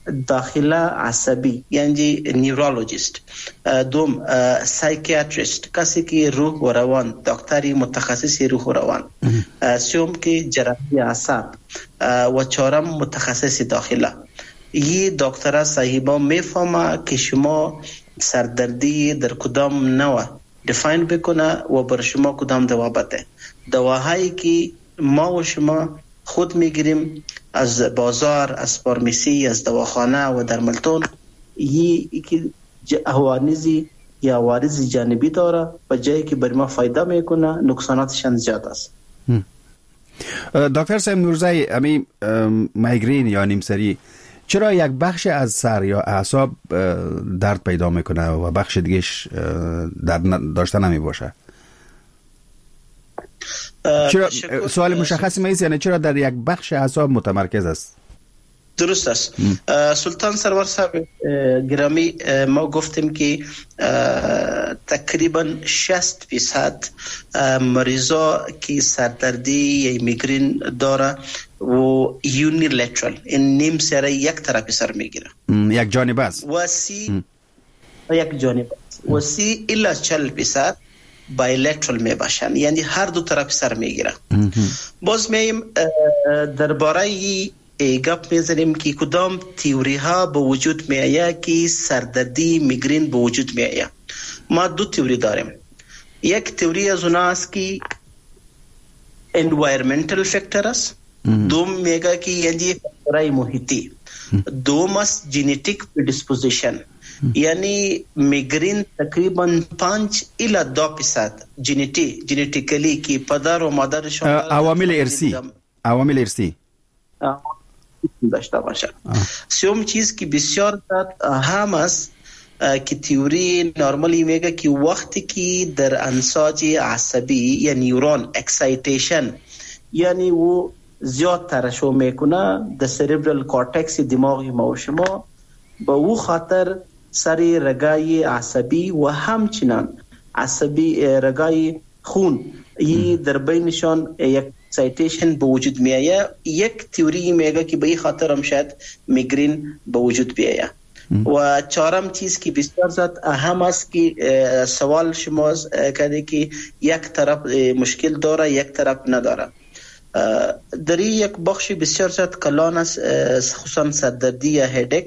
داخله عصبی یعنی نیورولوژیست، دوم سایکیاتریست کسی که روح و روان، دکتری متخصص روح و روان، سوم که جراحی اعصاب و چهارم متخصص داخله. یه دکترها صاحبا میفهمه که شما سردردی در کدام نوع دیفاین بکنه و بر شما کدام دوا بده. دواهایی که ما و شما خود میگیریم از بازار، از فارمسی، از دواخانه و درملتون، یه که عوارضی یا عوارض جانبی داره و جایی که بر ما فایده میکنه نقصاناتش زیاد است. دکتر صاحب نورزی، امی مایگرین یا نیمسری چرا یک بخش از سر یا اعصاب درد پیدا میکنه و بخش دیگهش درد داشته نمی باشه؟ چرا سوال مشخصی میست، یعنی چرا در یک بخش اعصاب متمرکز است؟ درست است. سلطان سرور صاحب گرامی، ما گفتیم که تقریبا شصت درصد مریضا که سردردی یا میگرین داره و یونیلترال این نیم سره یک طرف سر میگیره، یک جانب است، و سی یک جانب است و سی الا چهل درصد بایلترال می باشن، یعنی هر دو طرف سر میگیره. باز میم درباره گپ میزنیم که کدام تیوری ها به وجود می آید که سردردی میگرین به وجود می آید. ما دو تیوری داریم. یک تیوری از اون است که environmental factor است، دوم میگه که یعنی فاکتورهای محیطی، دوم است genetic predisposition، یعنی میگرین تقریبا پنج الی دو درصد ژنتی ژنتیکلی که پدر و مادرشون عوامل ارثی عوامل ارثی داشته باشه. سوم چیز که بسیار اهم است که تئوری نورمالی میگه که وقتی که در انساج عصبی یا نیورون اکسایتیشن یعنی و زیاد ترشح میکنه در سریبرال کورتکس دماغ ما و شما، با او خاطر سری رگای عصبی و همچنان عصبی رگای خون ای در بینشان یک اکسایتیشن به وجود می آید. یک تئوری میگه که به این خاطر هم شاید میگرین به وجود بیاید. و چهارم چیز که بسیار زیاد اهم است که سوال شما کرده که یک طرف مشکل داره یک طرف نداره. در یک بخش بسیار زیاد کلان است، خصوصا سردردی یا هدک،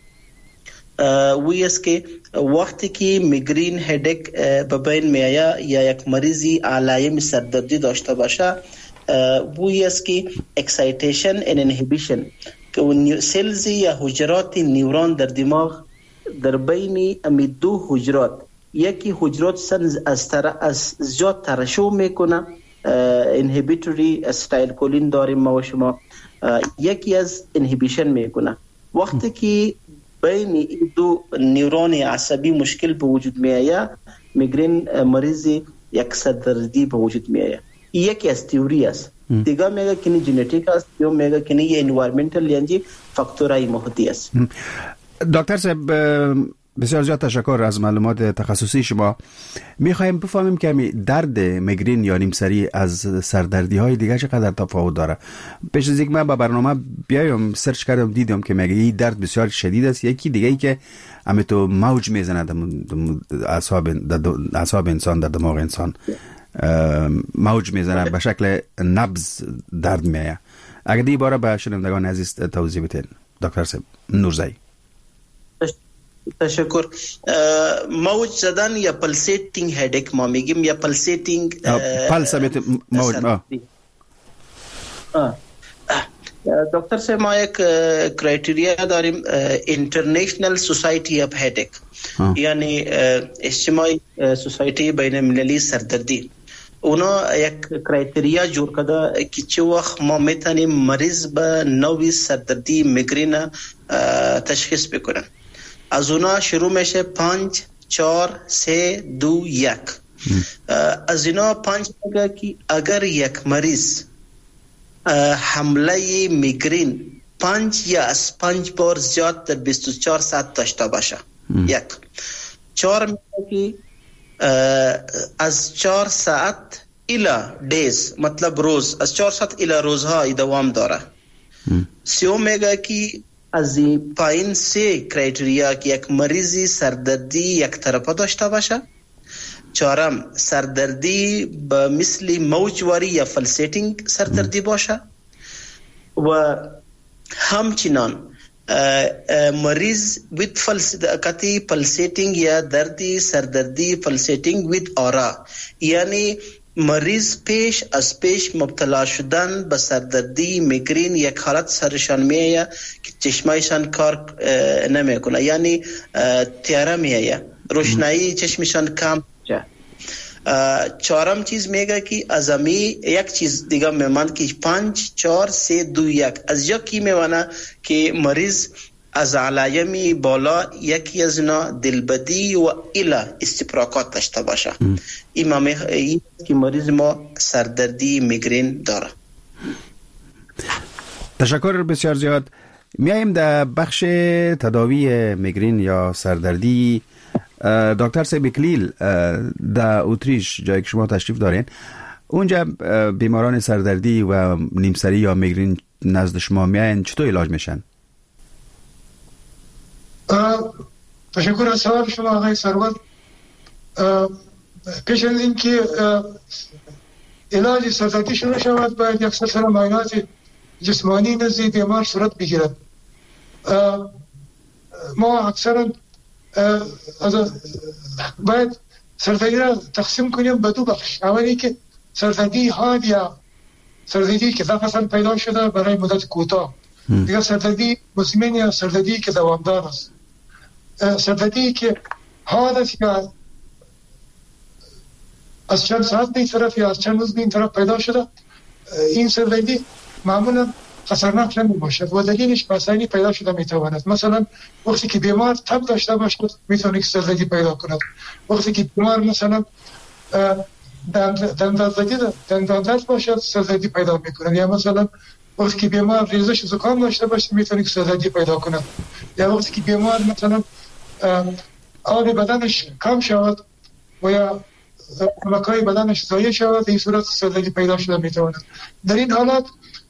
وی است که وقتی که میگرین هدک به بین می آید یا یک مریضی علایم سردردی داشته باشه، وی است که اکسایتیشن ان انهیبیشن که سلزی یا حجرات نیورون در دماغ در بین امی دو حجرات، یکی حجرات سن از تر از زیاد ترشح میکنه، انهیبیتوری استایل کولین داریم ما و شما، یکی از انهیبیشن میکنه. وقتی که بین این دو نیورون عصبی مشکل به وجود می آید، میگرین مریضی یک سردردی به وجود می آید. یکی از تئوری است. دیگه میگه که نی ژنتیک است، یا میگه که نی انوایرمنتال یعنی فاکتورهای محیطی است. دکتر صاحب بسیار زیاد تشکر از معلومات تخصصی شما. میخوایم بفهمیم که درد میگرین یا نیمسری از سردردی های دیگه چقدر تفاوت داره. پیش از اینکه من با برنامه بیایم سرچ کردم دیدم که میگه این درد بسیار شدید است. یکی دیگه ای که همه تو موج میزنه در اعصاب اعصاب انسان، در دماغ انسان موج میزنه به شکل نبض درد میایه. اگر دی باره به شنوندگان عزیز توضیح بدین دکتر صاحب نورزی. تشکر. موج زدن یا پلسیتینگ هدک ما میگیم، یا پلسیتینگ پلس موج. دکتر صاحب ما یک کرایتریا داریم، اینترنشنال سوسایتی اف هدک، یعنی اجتماعی سوسایتی بین المللی سردردی. اونا یک کرایتریا جور کرده که چه وقت ما میتونیم مریض به نوعی سردردی میگرین تشخیص بکنن. از اونا شروع میشه پنج چهار سه دو یک. از اینا پنج میگه که اگر یک مریض حمله میگرین پنج یا از پنج بار زیاد در بیست و چهار ساعت داشته باشه، یک. چهار میگه که از چهار ساعت الا دیز، مطلب روز، از چهار ساعت الا روزها دوام داره. سیوم میگه که از این پایین سه کرایتریا که یک مریضی سردردی یک طرفه داشته باشه. چهارم سردردی به مثل موجواری یا فلسیتینگ سردردی باشه و همچنان مریض ویت فلسیتینگ پلسیتینگ یا دردی سردردی فلسیتینگ ویت آرا، یعنی مریض پیش از پیش مبتلا شدن به سردردی میگرین یک حالت سرشان میایه که چشمایشان کار نمیکنه، یعنی تیاره میایه، روشنایی چشمشان کم. چهارم چیز میگه که از امی یک چیز دیگه میماند که پنج چهار سه دو یک از یکی میمانه که مریض از علایم بالا یکی از اینا دلبدی و ایلا استپراکات داشته باشه. این ما میگه که مریض ما سردردی میگرین داره. تشکر بسیار زیاد. میایم در بخش تداوی میگرین یا سردردی. دکتر سبکلیل در اتریش جایی که شما تشریف دارین، اونجا بیماران سردردی و نیمسری یا میگرین نزد شما میاین، چطور علاج میشن؟ تشکر از سوال شما آقای سرور. پیش از این که علاج سردردی شروع شود باید یک سلسله معاینات جسمانی نزد بیمار صورت بگیرد. ما اکثرا باید سردردی را تقسیم کنیم به دو بخش. اولی که سردردی حاد یا سردردی که نفساً پیدا شده برای مدت کوتاه، دیگر سردردی مزمن یا سردردی که دوامدار است. سردردی که حاد است یا از چند ساعت به این طرف یا از چند روز به این طرف پیدا شده، این سردردی معمولا خطرناک نمی باشد و دلیلش بسیاری پیدا شده می تواند. مثلا وقتی که بیمار تب داشته باشد میتونه سردردی پیدا کند. وقتی که بیمار مثلا دندانزدی دنداندرد باشد سردردی پیدا میکند، یا مثلا وقتی که بیمار ریزش زکام داشته باشه میتونه سردردی پیدا کند، یا وقتی که بیمار مثلا آب بدنش کم شود و یا نمکای بدنش ضایع شود، این صورت سردردی پیدا شده میتواند. در این حالات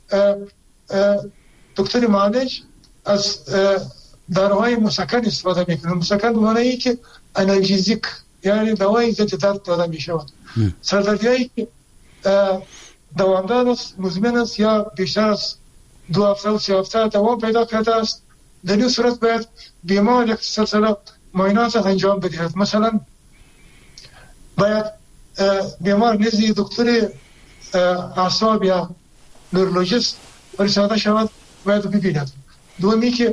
دکتر معالج از داروهای مسکن استفاده میکنه. مسکن به معنی که آنالژیک، یعنی دوای ضد درد داده میشود. سردردیایی که دوامدار است، مزمن است یا بیشتر از دو هفته و سه هفته دوام پیدا کرده است، در این صورت باید بیمار یک سلسله معاینات انجام بدهد. مثلا باید بیمار نزد دکتر اعصاب یا نورولوژیست فرستاده شود، باید ببیند. دومی که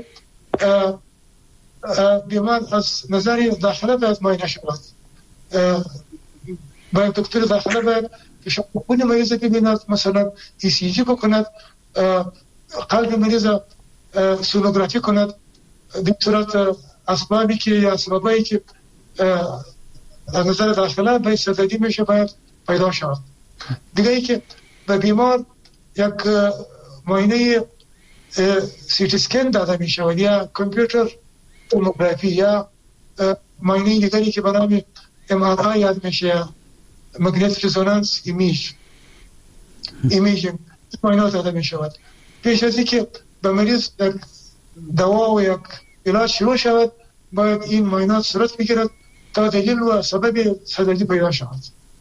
بیمار از نظر داخله باید معاینه شود. باید دکتر داخله باید خون مریض ببیند، مثلا ای سی جی بکند، قلب مریض سونوگرافی کند. در صورت اسبابی که یا اسبابایی که از نظر داخله باید سردردی میشه باید پیدا شود. دیگه ای که به بیمار یک معاینه سیتی اسکن داده می شود یا کامپیوتر توموگرافی یا معاینه دیگری که به نام ام آر آی یاد میشه یا مگنتیک رزونانس ایمیج ایمیجینگ معاینات داده می شود. پیش از اینکه به مریض دوا و یک علاج شروع شود باید این معاینات صورت بگیرد تا دلیل و سبب سردردی پیدا شود.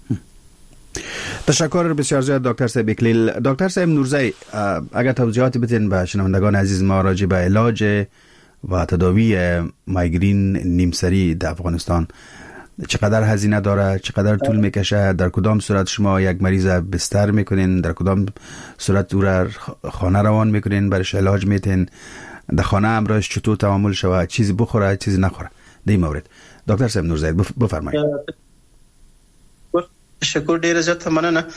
تشکر بسیار زیاد دکتر صاحب اکلیل. دکتر صاحب نورزی، اگر توضیحاتی بدین به شنوندگان عزیز ما راجع به علاج و تداوی مایگرین نیمسری در افغانستان، چقدر هزینه داره، چقدر طول میکشه، در کدام صورت شما یک مریض بستر میکنین، در کدام صورت او را خانه روان میکنین، برش علاج میتین، در خانه امراش چطور تعامل شود، چیزی بخوره چیزی نخوره، در این مورد دکتر صاحب نورزی بفرمایید. تشکر ډیر زیات مننه.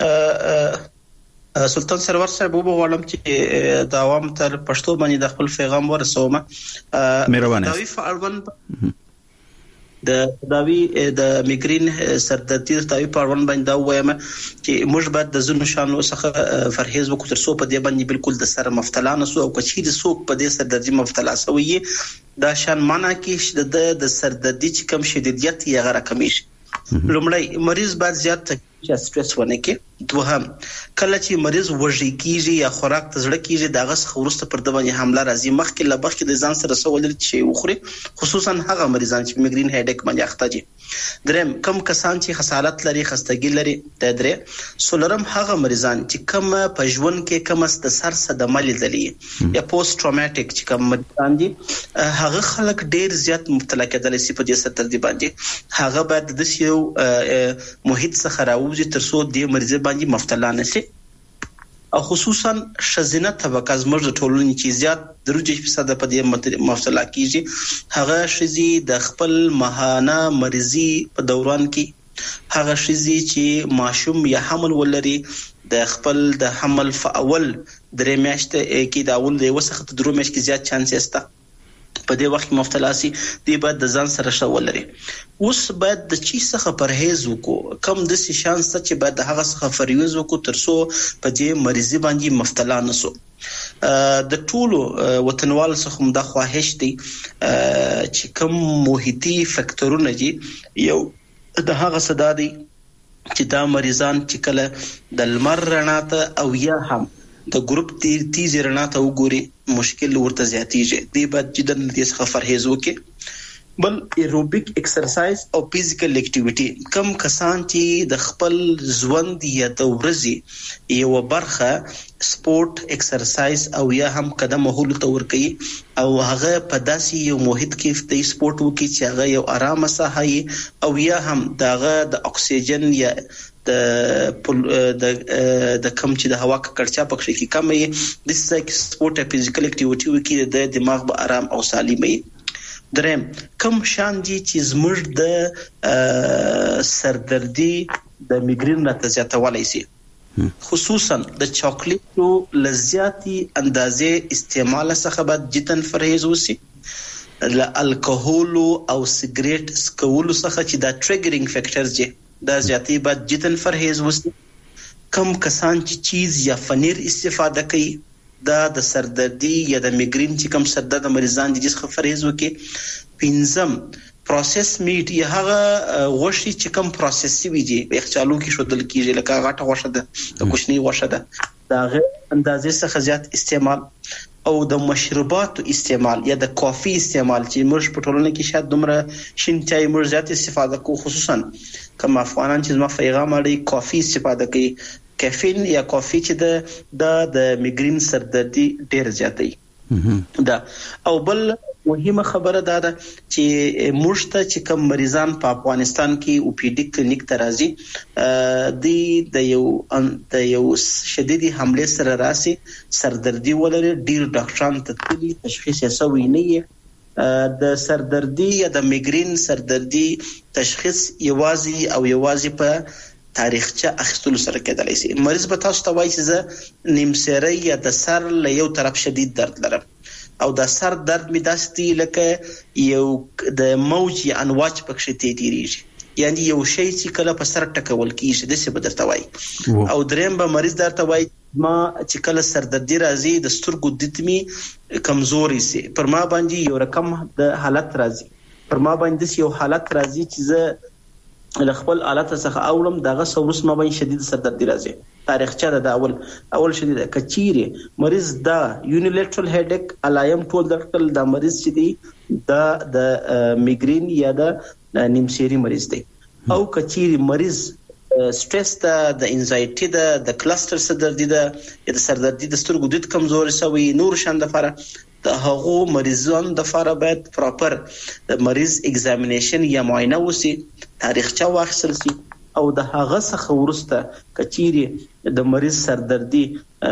سلطان سرور صاحب وبغواړم چې د عوام ته پښتو باندې د خپل پیغام ورسوم. مهرباني. تداوی فعالون د تداوی د میګرین سردردي د تداوی فعالون باندې دا وایم چې موږ باید د زنو شانو څخه فرهیز وکړو تر څو په دې باندې بالکل د سر مفتلا نه سو او کچې د سوق په دې سردردي مفتلا سوی دا شان معنا کې د د سردردي چې کم شدیدیت یې غره کمی شي. لومړی مریض باید زیات چې سټرس ونه کې. دوهم کله چې مریض وږي کیږي یا خوراک ته زړه کیږي دغه څخه ورسته پر د باندې حمله راځي مخکې له مخکې د ځان سره سوال لري چې وخوري خصوصا هغه مریضان چې میګرین هډیک باندې اخته دي. دریم کم کسان چې خصالت لري خستګي لري. د درې سولرم هغه مریضان چې کم په ژوند کې کم است سر صدمه لیدلي یا پوسټ ټروماټیک چې کم مریضان دي هغه خلک ډیر زیات مبتلا کېدل شي په دې سره تر دې باندې هغه باید د یو محیط څخه راوځي تر څو د مریض باندې مبتلا نشي او خصوصا شزینه طبقه زموږ د ټولنې چې زیات درجه فیصد په دې مبتلا کیږي هغه شزي د خپل ماهانه مریضي په دوران کې هغه شزي چې ماشوم یا حمل ولري د خپل د حمل فاول درې میاشتې کې د اول د وسخت درو میاشتې کې زیات چانس شته په دې وخت مبتلا سي دی باید د ځان سره شول لري. اوس باید د چی څخه پرهیز وکړو کم د سي شانس چې باید د هغه څخه پرهیز وکړو ترڅو په دې مریضي باندې مبتلا نسو. د ټولو وطنوال څخه د خواهش دي چې کم محیطي فاکتورونه دي یو د هغه صدا دي چې دا مریضان چې کله د لمر رڼا ته او یا هم د ګروپ تیر تیز رڼا ته وګوري مشکل ورته زیاتیږي دی باید جدا دې څخه پرهیز وکړي. بل ایروبیک ایکسرسایز او فزیکل اکټیویټي کم کسان چې د خپل ژوند یا د ورځې یو برخه سپورت ایکسرسایز او یا هم قدم وهلو ته ورکوي او هغه په داسې یو محیط کې د سپورت وکړي چې هغه یو آرامه ساحه او یا هم دغه د اکسیجن یا د د د کم چې د هوا ککړتیا پکې کې کمې د سایک سپورت او فزیکل اکټیویټي وکړي د دماغ به آرام او سالم وي. دریم کم شان دي چې زموږ د سردردي د میګرین راته زیاتولای شي خصوصا د چاکلیټو لزیاتی اندازې استعمال څخه باید جدن پرهیز وشي. ل الکوهول او سیګریټ سکول څخه چې دا ټریګرینګ فیکټرز دي دا زیاتی باید جدن پرهیز وشي. کم کسان چې چیز یا فنیر استفاده کوي دا د سردردي یا د میګرین چې کم سردرد مریضان دي څخه پرهیز وکړي. پنځم پروسس میټ یا هغه غوښې چې کم پروسس شوی دي په یخچالو کې شودل کیږي لکه غټه غوښه ده د کوچنی غوښه ده دا غیر اندازې څخه زیات استعمال او د مشروباتو استعمال یا د کافي استعمال چې موږ په ټولنه کې شاید دومره شین چای موږ زیات استفاده کوو خصوصا کوم افغانان چې زما پیغام اړي کافي استفاده کوي کافین یا کافي چې د د میګرین سردردي ډیر زیاتوي دا. او بل مهمه خبره دا ده چې موږ ته چې کوم مریضان په افغانستان کې او پی ډی کلینیک ته راځي د د یو د یو شدیدي حمله سره راسي سردردي ولري ډیر ډاکټران ته تلي تشخیص یې سوی نه وي د سردردي یا د میګرین سردردي تشخیص یوازې او یوازې په تاریخچه اخیستلو سره کېدلی شي. مریض به تاسو ته وایي چې زه نیمسری یا د سر له یو طرف شدید درد لرم او د سر درد می داسې لکه یو د موج یا انواج پکې تیریږي یعنی یو شی چې کله په سر ټکول کیږي د څه بدرته وایي. او دریم به مریض درته وایي ما چې کله سردردي راځي د سترګو دتمي کمزوري سي پر ما باندې یو رقم د حالت راځي پر ما باندې یو حالت راځي چې زه له خپل حالت څخه اولم دغه سورس ما باندې شدید سردردي راځي. تاریخچه د اول اول شدید کچيري مریض دا یونیلیټرل هډیک الایم ټول درکل دا مریض چې دی دا د میګرین یا د نیمسيري مریض دی او کچيري مریض سټرس ته د انزایټي د د کلستر سردردي د یا د سردردي د سترګو د کمزوري سوي نور شان د فاره د هغو مریضان د فاره باید پراپر د مریض ایگزامینیشن یا معاینه وسی تاریخچه واخیستل شي او د هغه څخه ورسته کچيري د مریض سردردي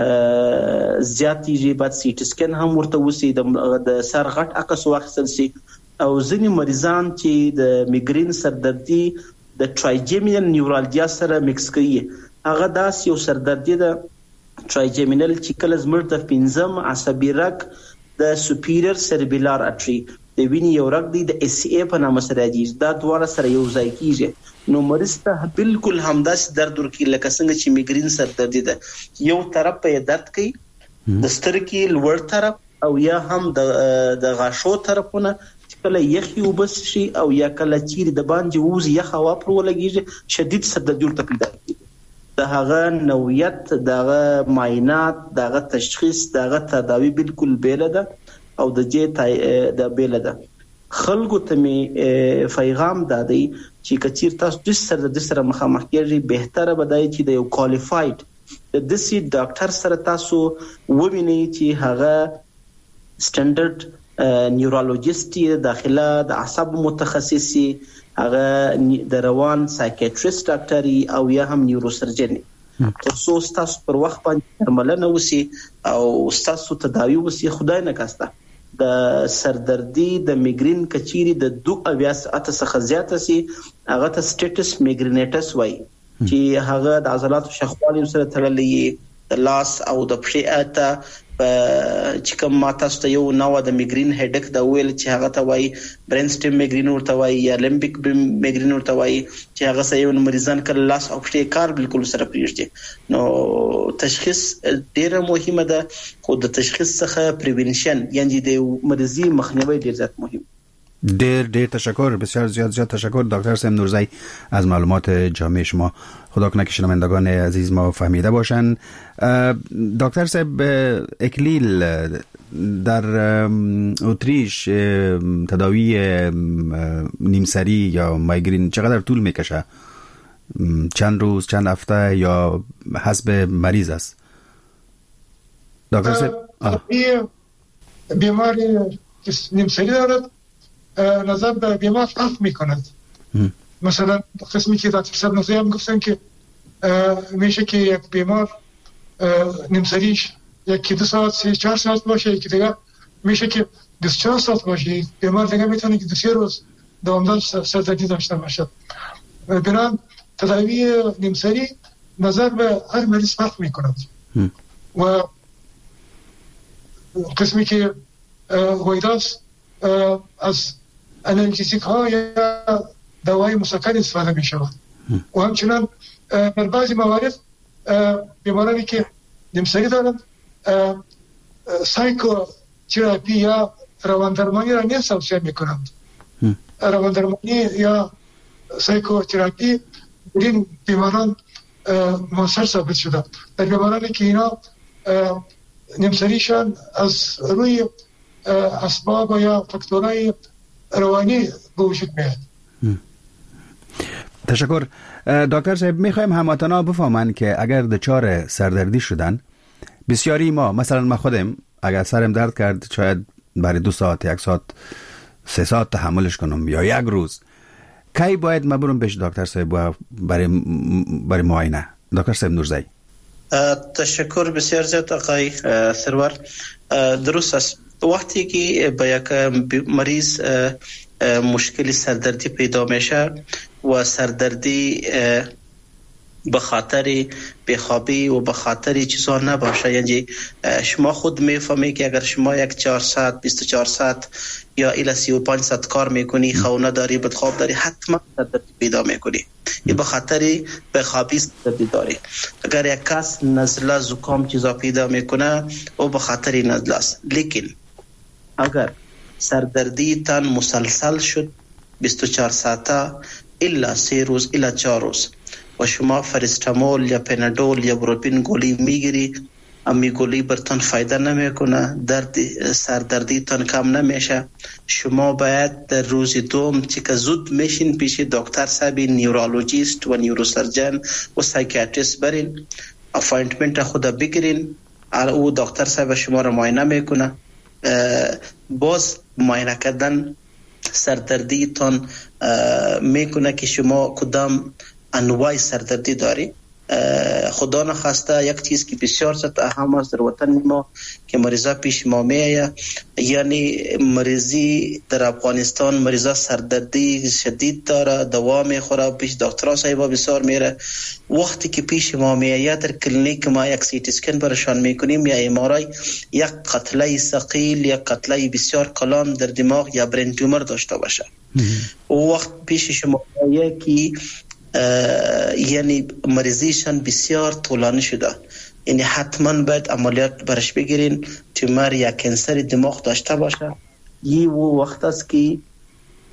زیاتې بعد سی ټی سکین هم ورته وسی د سر غټ عکس واخیستل شي او ځینې مریضان چې د میګرین سردردي د ټرایجیمینل نیورالجیا سره مکس کوي هغه داس یو سردردي د ټرایجیمینل چې کله زمرد د پنځم عصبي رګ د سوپیریور سربیلار اټری د وینې یو رګ دی د اس ای په نامه سره دی دا دواړه سره یو ځای کیږي نو مریض ته بالکل همداس درد ورکی لکه څنګه چې میګرین سردردي ده یو طرف په درد کوي د سترګې لوړ طرف او یا هم د د غاښو طرفونه کله یخي وبس شي او یا کله چیرې د باندې ووزي یخ هوا پر ولګیږي شدید سردردي ورته پیدا کیږي. د هغه نوعیت، دغه معاینات، دغه تشخیص، دغه تداوی بالکل بیل ده او د دې د بیل ده. خلکو ته می پیغام دادی چې کچیر تاسو د سردردي سره مخامخ کیږي بهتره بدای چې د یو کوالیفاید د دسی ډاکټر سره تاسو ووینئ چې هغه سټانډرډ نیورولوژیست داخله د اعصاب متخصصي، هغه د روان سایکیاټریست ډاکټري او یا هم نیوروسرجن ترڅو تاسو پر وخت باندې درملنه وسی او تاسو تداوی وسی. خدای نه کاسته د سردردي د میګرین کچيري د دوه اویا ساعت څخه زیاته سي هغه ته سټیټس میګرینټس وای چې هغه د عضلاتو شخوالي سره تړلې د لاس او د پښې اته چې کوم ماته ست یو نو د میګرین هډک د ویل چې هغه ته وای برین سټیم میګرین ورته وای یا لیمبیک میګرین ورته وای چې هغه سې یو مریضان کله لاس او پښې کار بالکل سره پریږدي. نو تشخیص ډیره مهمه ده خو د تشخیص څخه پریونشن یعنی د مریضي مخنیوي ډیر زیات مهم. دیر دیر تشکر، بسیار زیاد زیاد تشکر دکتر سیم نورزی از معلومات جامع شما. خدا کنه که شنوندگان عزیز ما فهمیده باشن. دکتر صاحب اکلیل در اتریش تداوی نیمسری یا مایگرین چقدر طول میکشه؟ چند روز، چند هفته یا حسب مریض است؟ دکتر صاحب بیماری نیمسری دارد نظر به بیمار فرق میکند. مثلا قسمی که دکتر صاحب نوزی هم گفتن که میشه که یک بیمار نیمسریش یکی دو ساعت سی چهار ساعت باشه، یکی دیگه میشه که بیست و چهار ساعت باشه، بیمار دیگه میتونه که دو سه روز دوامدار سردردی داشته باشد. بنابراین تداوی نیمسری نظر به هر مریض فرق میکند و قسمی که ویداست از انالژیسیک ها یا دوای مسکن استفاده می شود و همچنان در بعضی موارد بیمارانی که نیمسری دارند سایکو تراپی یا رواندرمانی را نیز توصیه می کنند. رواندرمانی یا سایکو تراپی این بیماران موثر ثابت شده. در بیمارانی که اینا نیمسریشان از روی اسباب یا فاکتورهای روانی به وجود میاد. تشکر دکتر صاحب. میخوایم هموطنا بفهمن که اگر دچار سردردی شدن، بسیاری ما مثلا ما خودم اگر سرم درد کرد شاید برای دو ساعت، یک ساعت، سه ساعت تحملش کنم یا یک روز، کی باید ما برم پیش دکتر صاحب برای برای معاینه؟ دکتر صاحب نورزی. تشکر بسیار زیاد آقای سرور. درست است. وقتی که با یک مریض مشکل سردردی پیدا میشه و سردردی به خاطر بیخوابی و به خاطر چیزا نباشه، یعنی شما خود میفهمی که اگر شما یک چهار ساعت، بیست و چهار ساعت یا الی سی و پنج ساعت کار میکنی، خونه داری، بدخواب داری، حتما سردردی پیدا میکنی. این به خاطر بیخوابی سردردی داری. اگر یک کس نزله، زکام چیزا پیدا میکنه او به خاطر نزله است. لیکن اگر سردردی تان مسلسل شد بیست و چهار ساعته الا سه روز الا چهار روز و شما فرستامول یا پنادول یا بروپین گولی میگیری، امی گولی برتان فایده نمیکنه، درد سردردی تان کم نمیشه، شما باید در روز دوم چیکه زود میشین پیش دکتر صاحب نیورولوژیست و نیوروسرجن و سایکیاتریست برین، اپاینتمنت خود بگیرین، او دکتر صاحب شما را معاینه میکنه. باز معاینه کردن سردردی تان میکنه که شما کدام انواع سردردی داری. خدا نخواسته یک چیز که بسیار زیاد اهم است در وطن ما که مریضا پیش ما میآید، یعنی مریضی در افغانستان مریضا سردردی شدید داره، دوا میخوره، پیش دکترها صاحبا بسیار میره. وقتی که پیش ما میآید در کلینیک ما یک سی تی اسکن برشان میکنیم یا ام آر آی، یک قطله ثقیل یا قطله بسیار کلان در دماغ یا برین تومر داشته باشه. و وقت پیش شما میآید که یعنی مریضیشان بسیار طولانی شده، یعنی حتما باید عملیات برش بگیرین، تومر یا کنسر دماغ داشته باشه. یه و وقت است که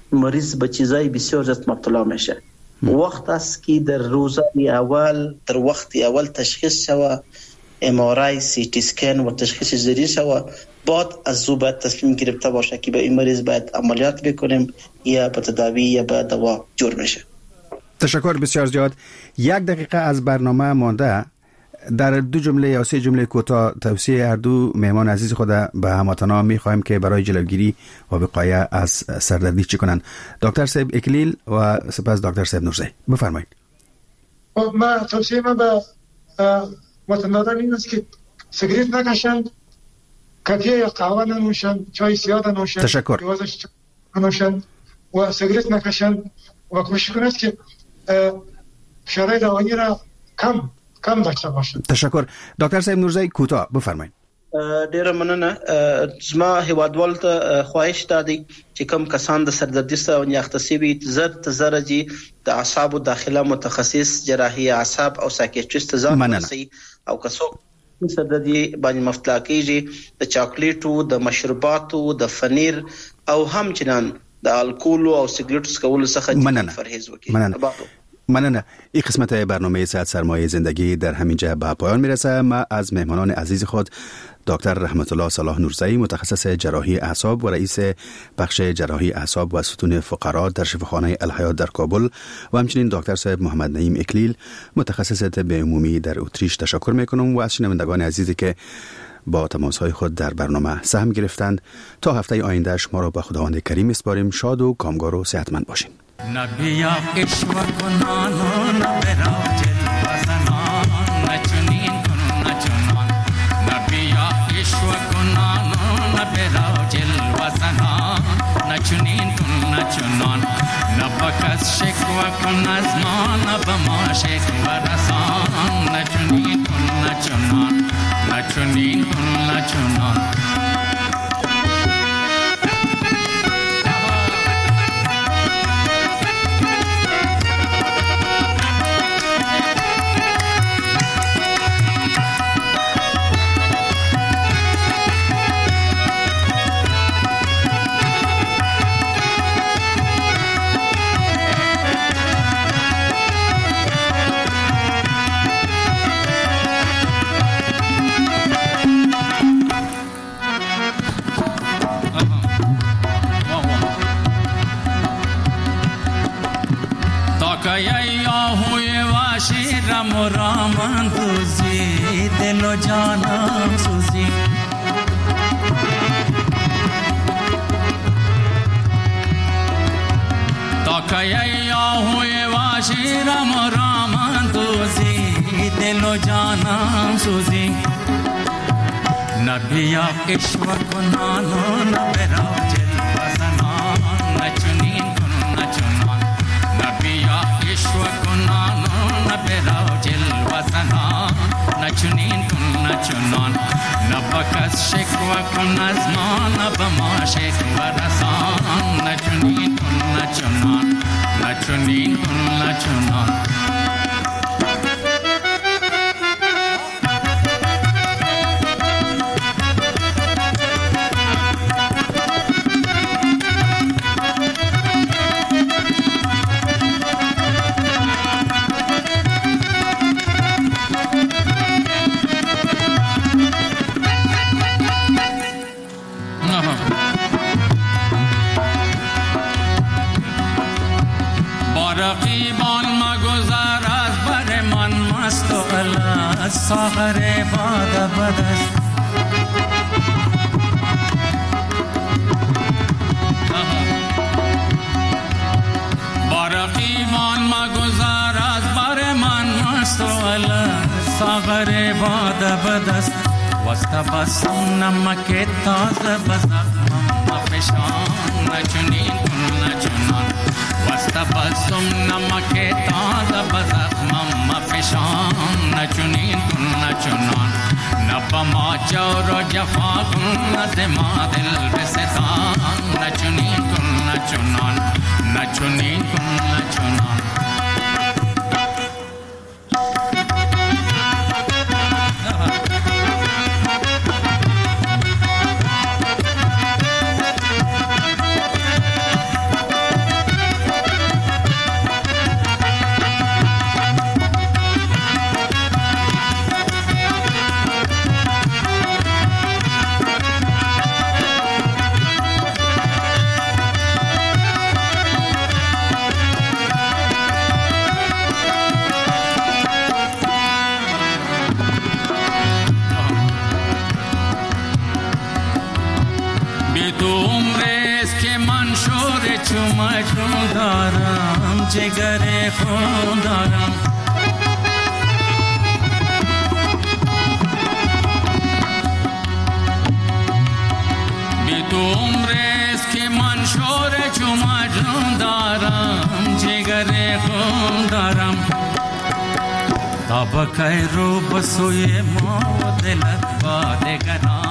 مریض به چیزای بسیار زیاد مبتلا میشه. وقت است که در روزهای اول در وقت اول تشخیص شود، ام آر آی، سی تی اسکن و تشخیص زری شود، بعد از زو باید تصمیم گرفته باشه که به این مریض باید عملیات بکنیم یا به تداوی یا به دوا جور میشه. تشکر بسیار زیاد. یک دقیقه از برنامه مانده. در دو جمله یا سه جمله کوتاه توصیه هر دو مهمان عزیز خود به هموطنان می‌خوایم که برای جلوگیری و وقایه از سردردی چی کنن. دکتر صاحب اکلیل و سپس دکتر صاحب نورزی، بفرمایید. ما توصیه ما به وطندادان این است که سیگریت نکشن، کافی یا قهوه ننوشن، چای سیاه ننوشن، تشکر ننوشن و سیگریت نکشن و کوشش کنند که فشار روانی را کم کم داشته باشند. تشکر. دکتر صاحب نورزی کوتاه بفرمایید. ډیره مننه. زما هیوادوال ته خواهش دادی چې کوم کسان د سردردي سره نیاختسیبي زر ته زرجی د اعصاب داخله متخصص جراحي اعصاب او سایکیاتریست ځان نسی او کسو سردردي باندې مفتلا کیږي د چاکلیټو، د مشروباتو، د فنیر او همچنان د الکول او سیګریټ څکولو څخه پرهیز وکړي. مننه. این قسمت برنامه صحت سرمایه زندگی در همینجا به پایان میرسه. ما از مهمانان عزیز خود دکتر رحمت الله صلاح نورزی، متخصص جراحی اعصاب و رئیس بخش جراحی اعصاب و ستون فقرات در شفاخانه الحیات در کابل و همچنین دکتر صاحب محمد نعیم اکلیل، متخصص طب عمومی در اتریش تشکر میکنم و از شنوندگان عزیزی که با تماس‌های خود در برنامه سهم گرفتند. تا هفته آینده شما را به خداوند کریم میسپاریم. شاد و کامگار و صحتمند باشین. نبیا اشوا کنانو نبرا جلوه زنان نچنین کن نچنان نبیا اشوا کنانو نبرا جلوه زنان نچنین کن نچنان نبکس شکوه کن از ما نبما شکوه رسان نچنین کن نچنان نچنین کن نچنان رام رام دوزی دل و جانم سوزی تا که آهوی واشی رام رام دوزی دل و جانم سوزی نبیا اشوا کنانو نبرا جلوه زنان نچنین کن نچنان نبیا اشوا کنانو نبرا جلوه زنان نچنین کن نچنان نبکس شکوه کن از ما نبما شکوه رسان نچنین کن نچنان نچنین کن نچنان ساغر باد بدست بارقیمان مگذار از بر من مست و الست ساغر باد بدست وسط بسم نمک تازه بزخمم مفشان نچنین کن نچنان وسط بسم نمک تازه بزخمم مفشان نچنین کن نچنان نبما جور و جفا کن نزما دل بستان نچنین کن نچنان نچنین کن نچنان بی تو عمرست که من شور چو مجنون دارم، جگر خون دارم. بی تو عمرست که من شور چو مجنون دارم، جگر خون دارم. تا بکای رو بسوی ما و دلت با دگران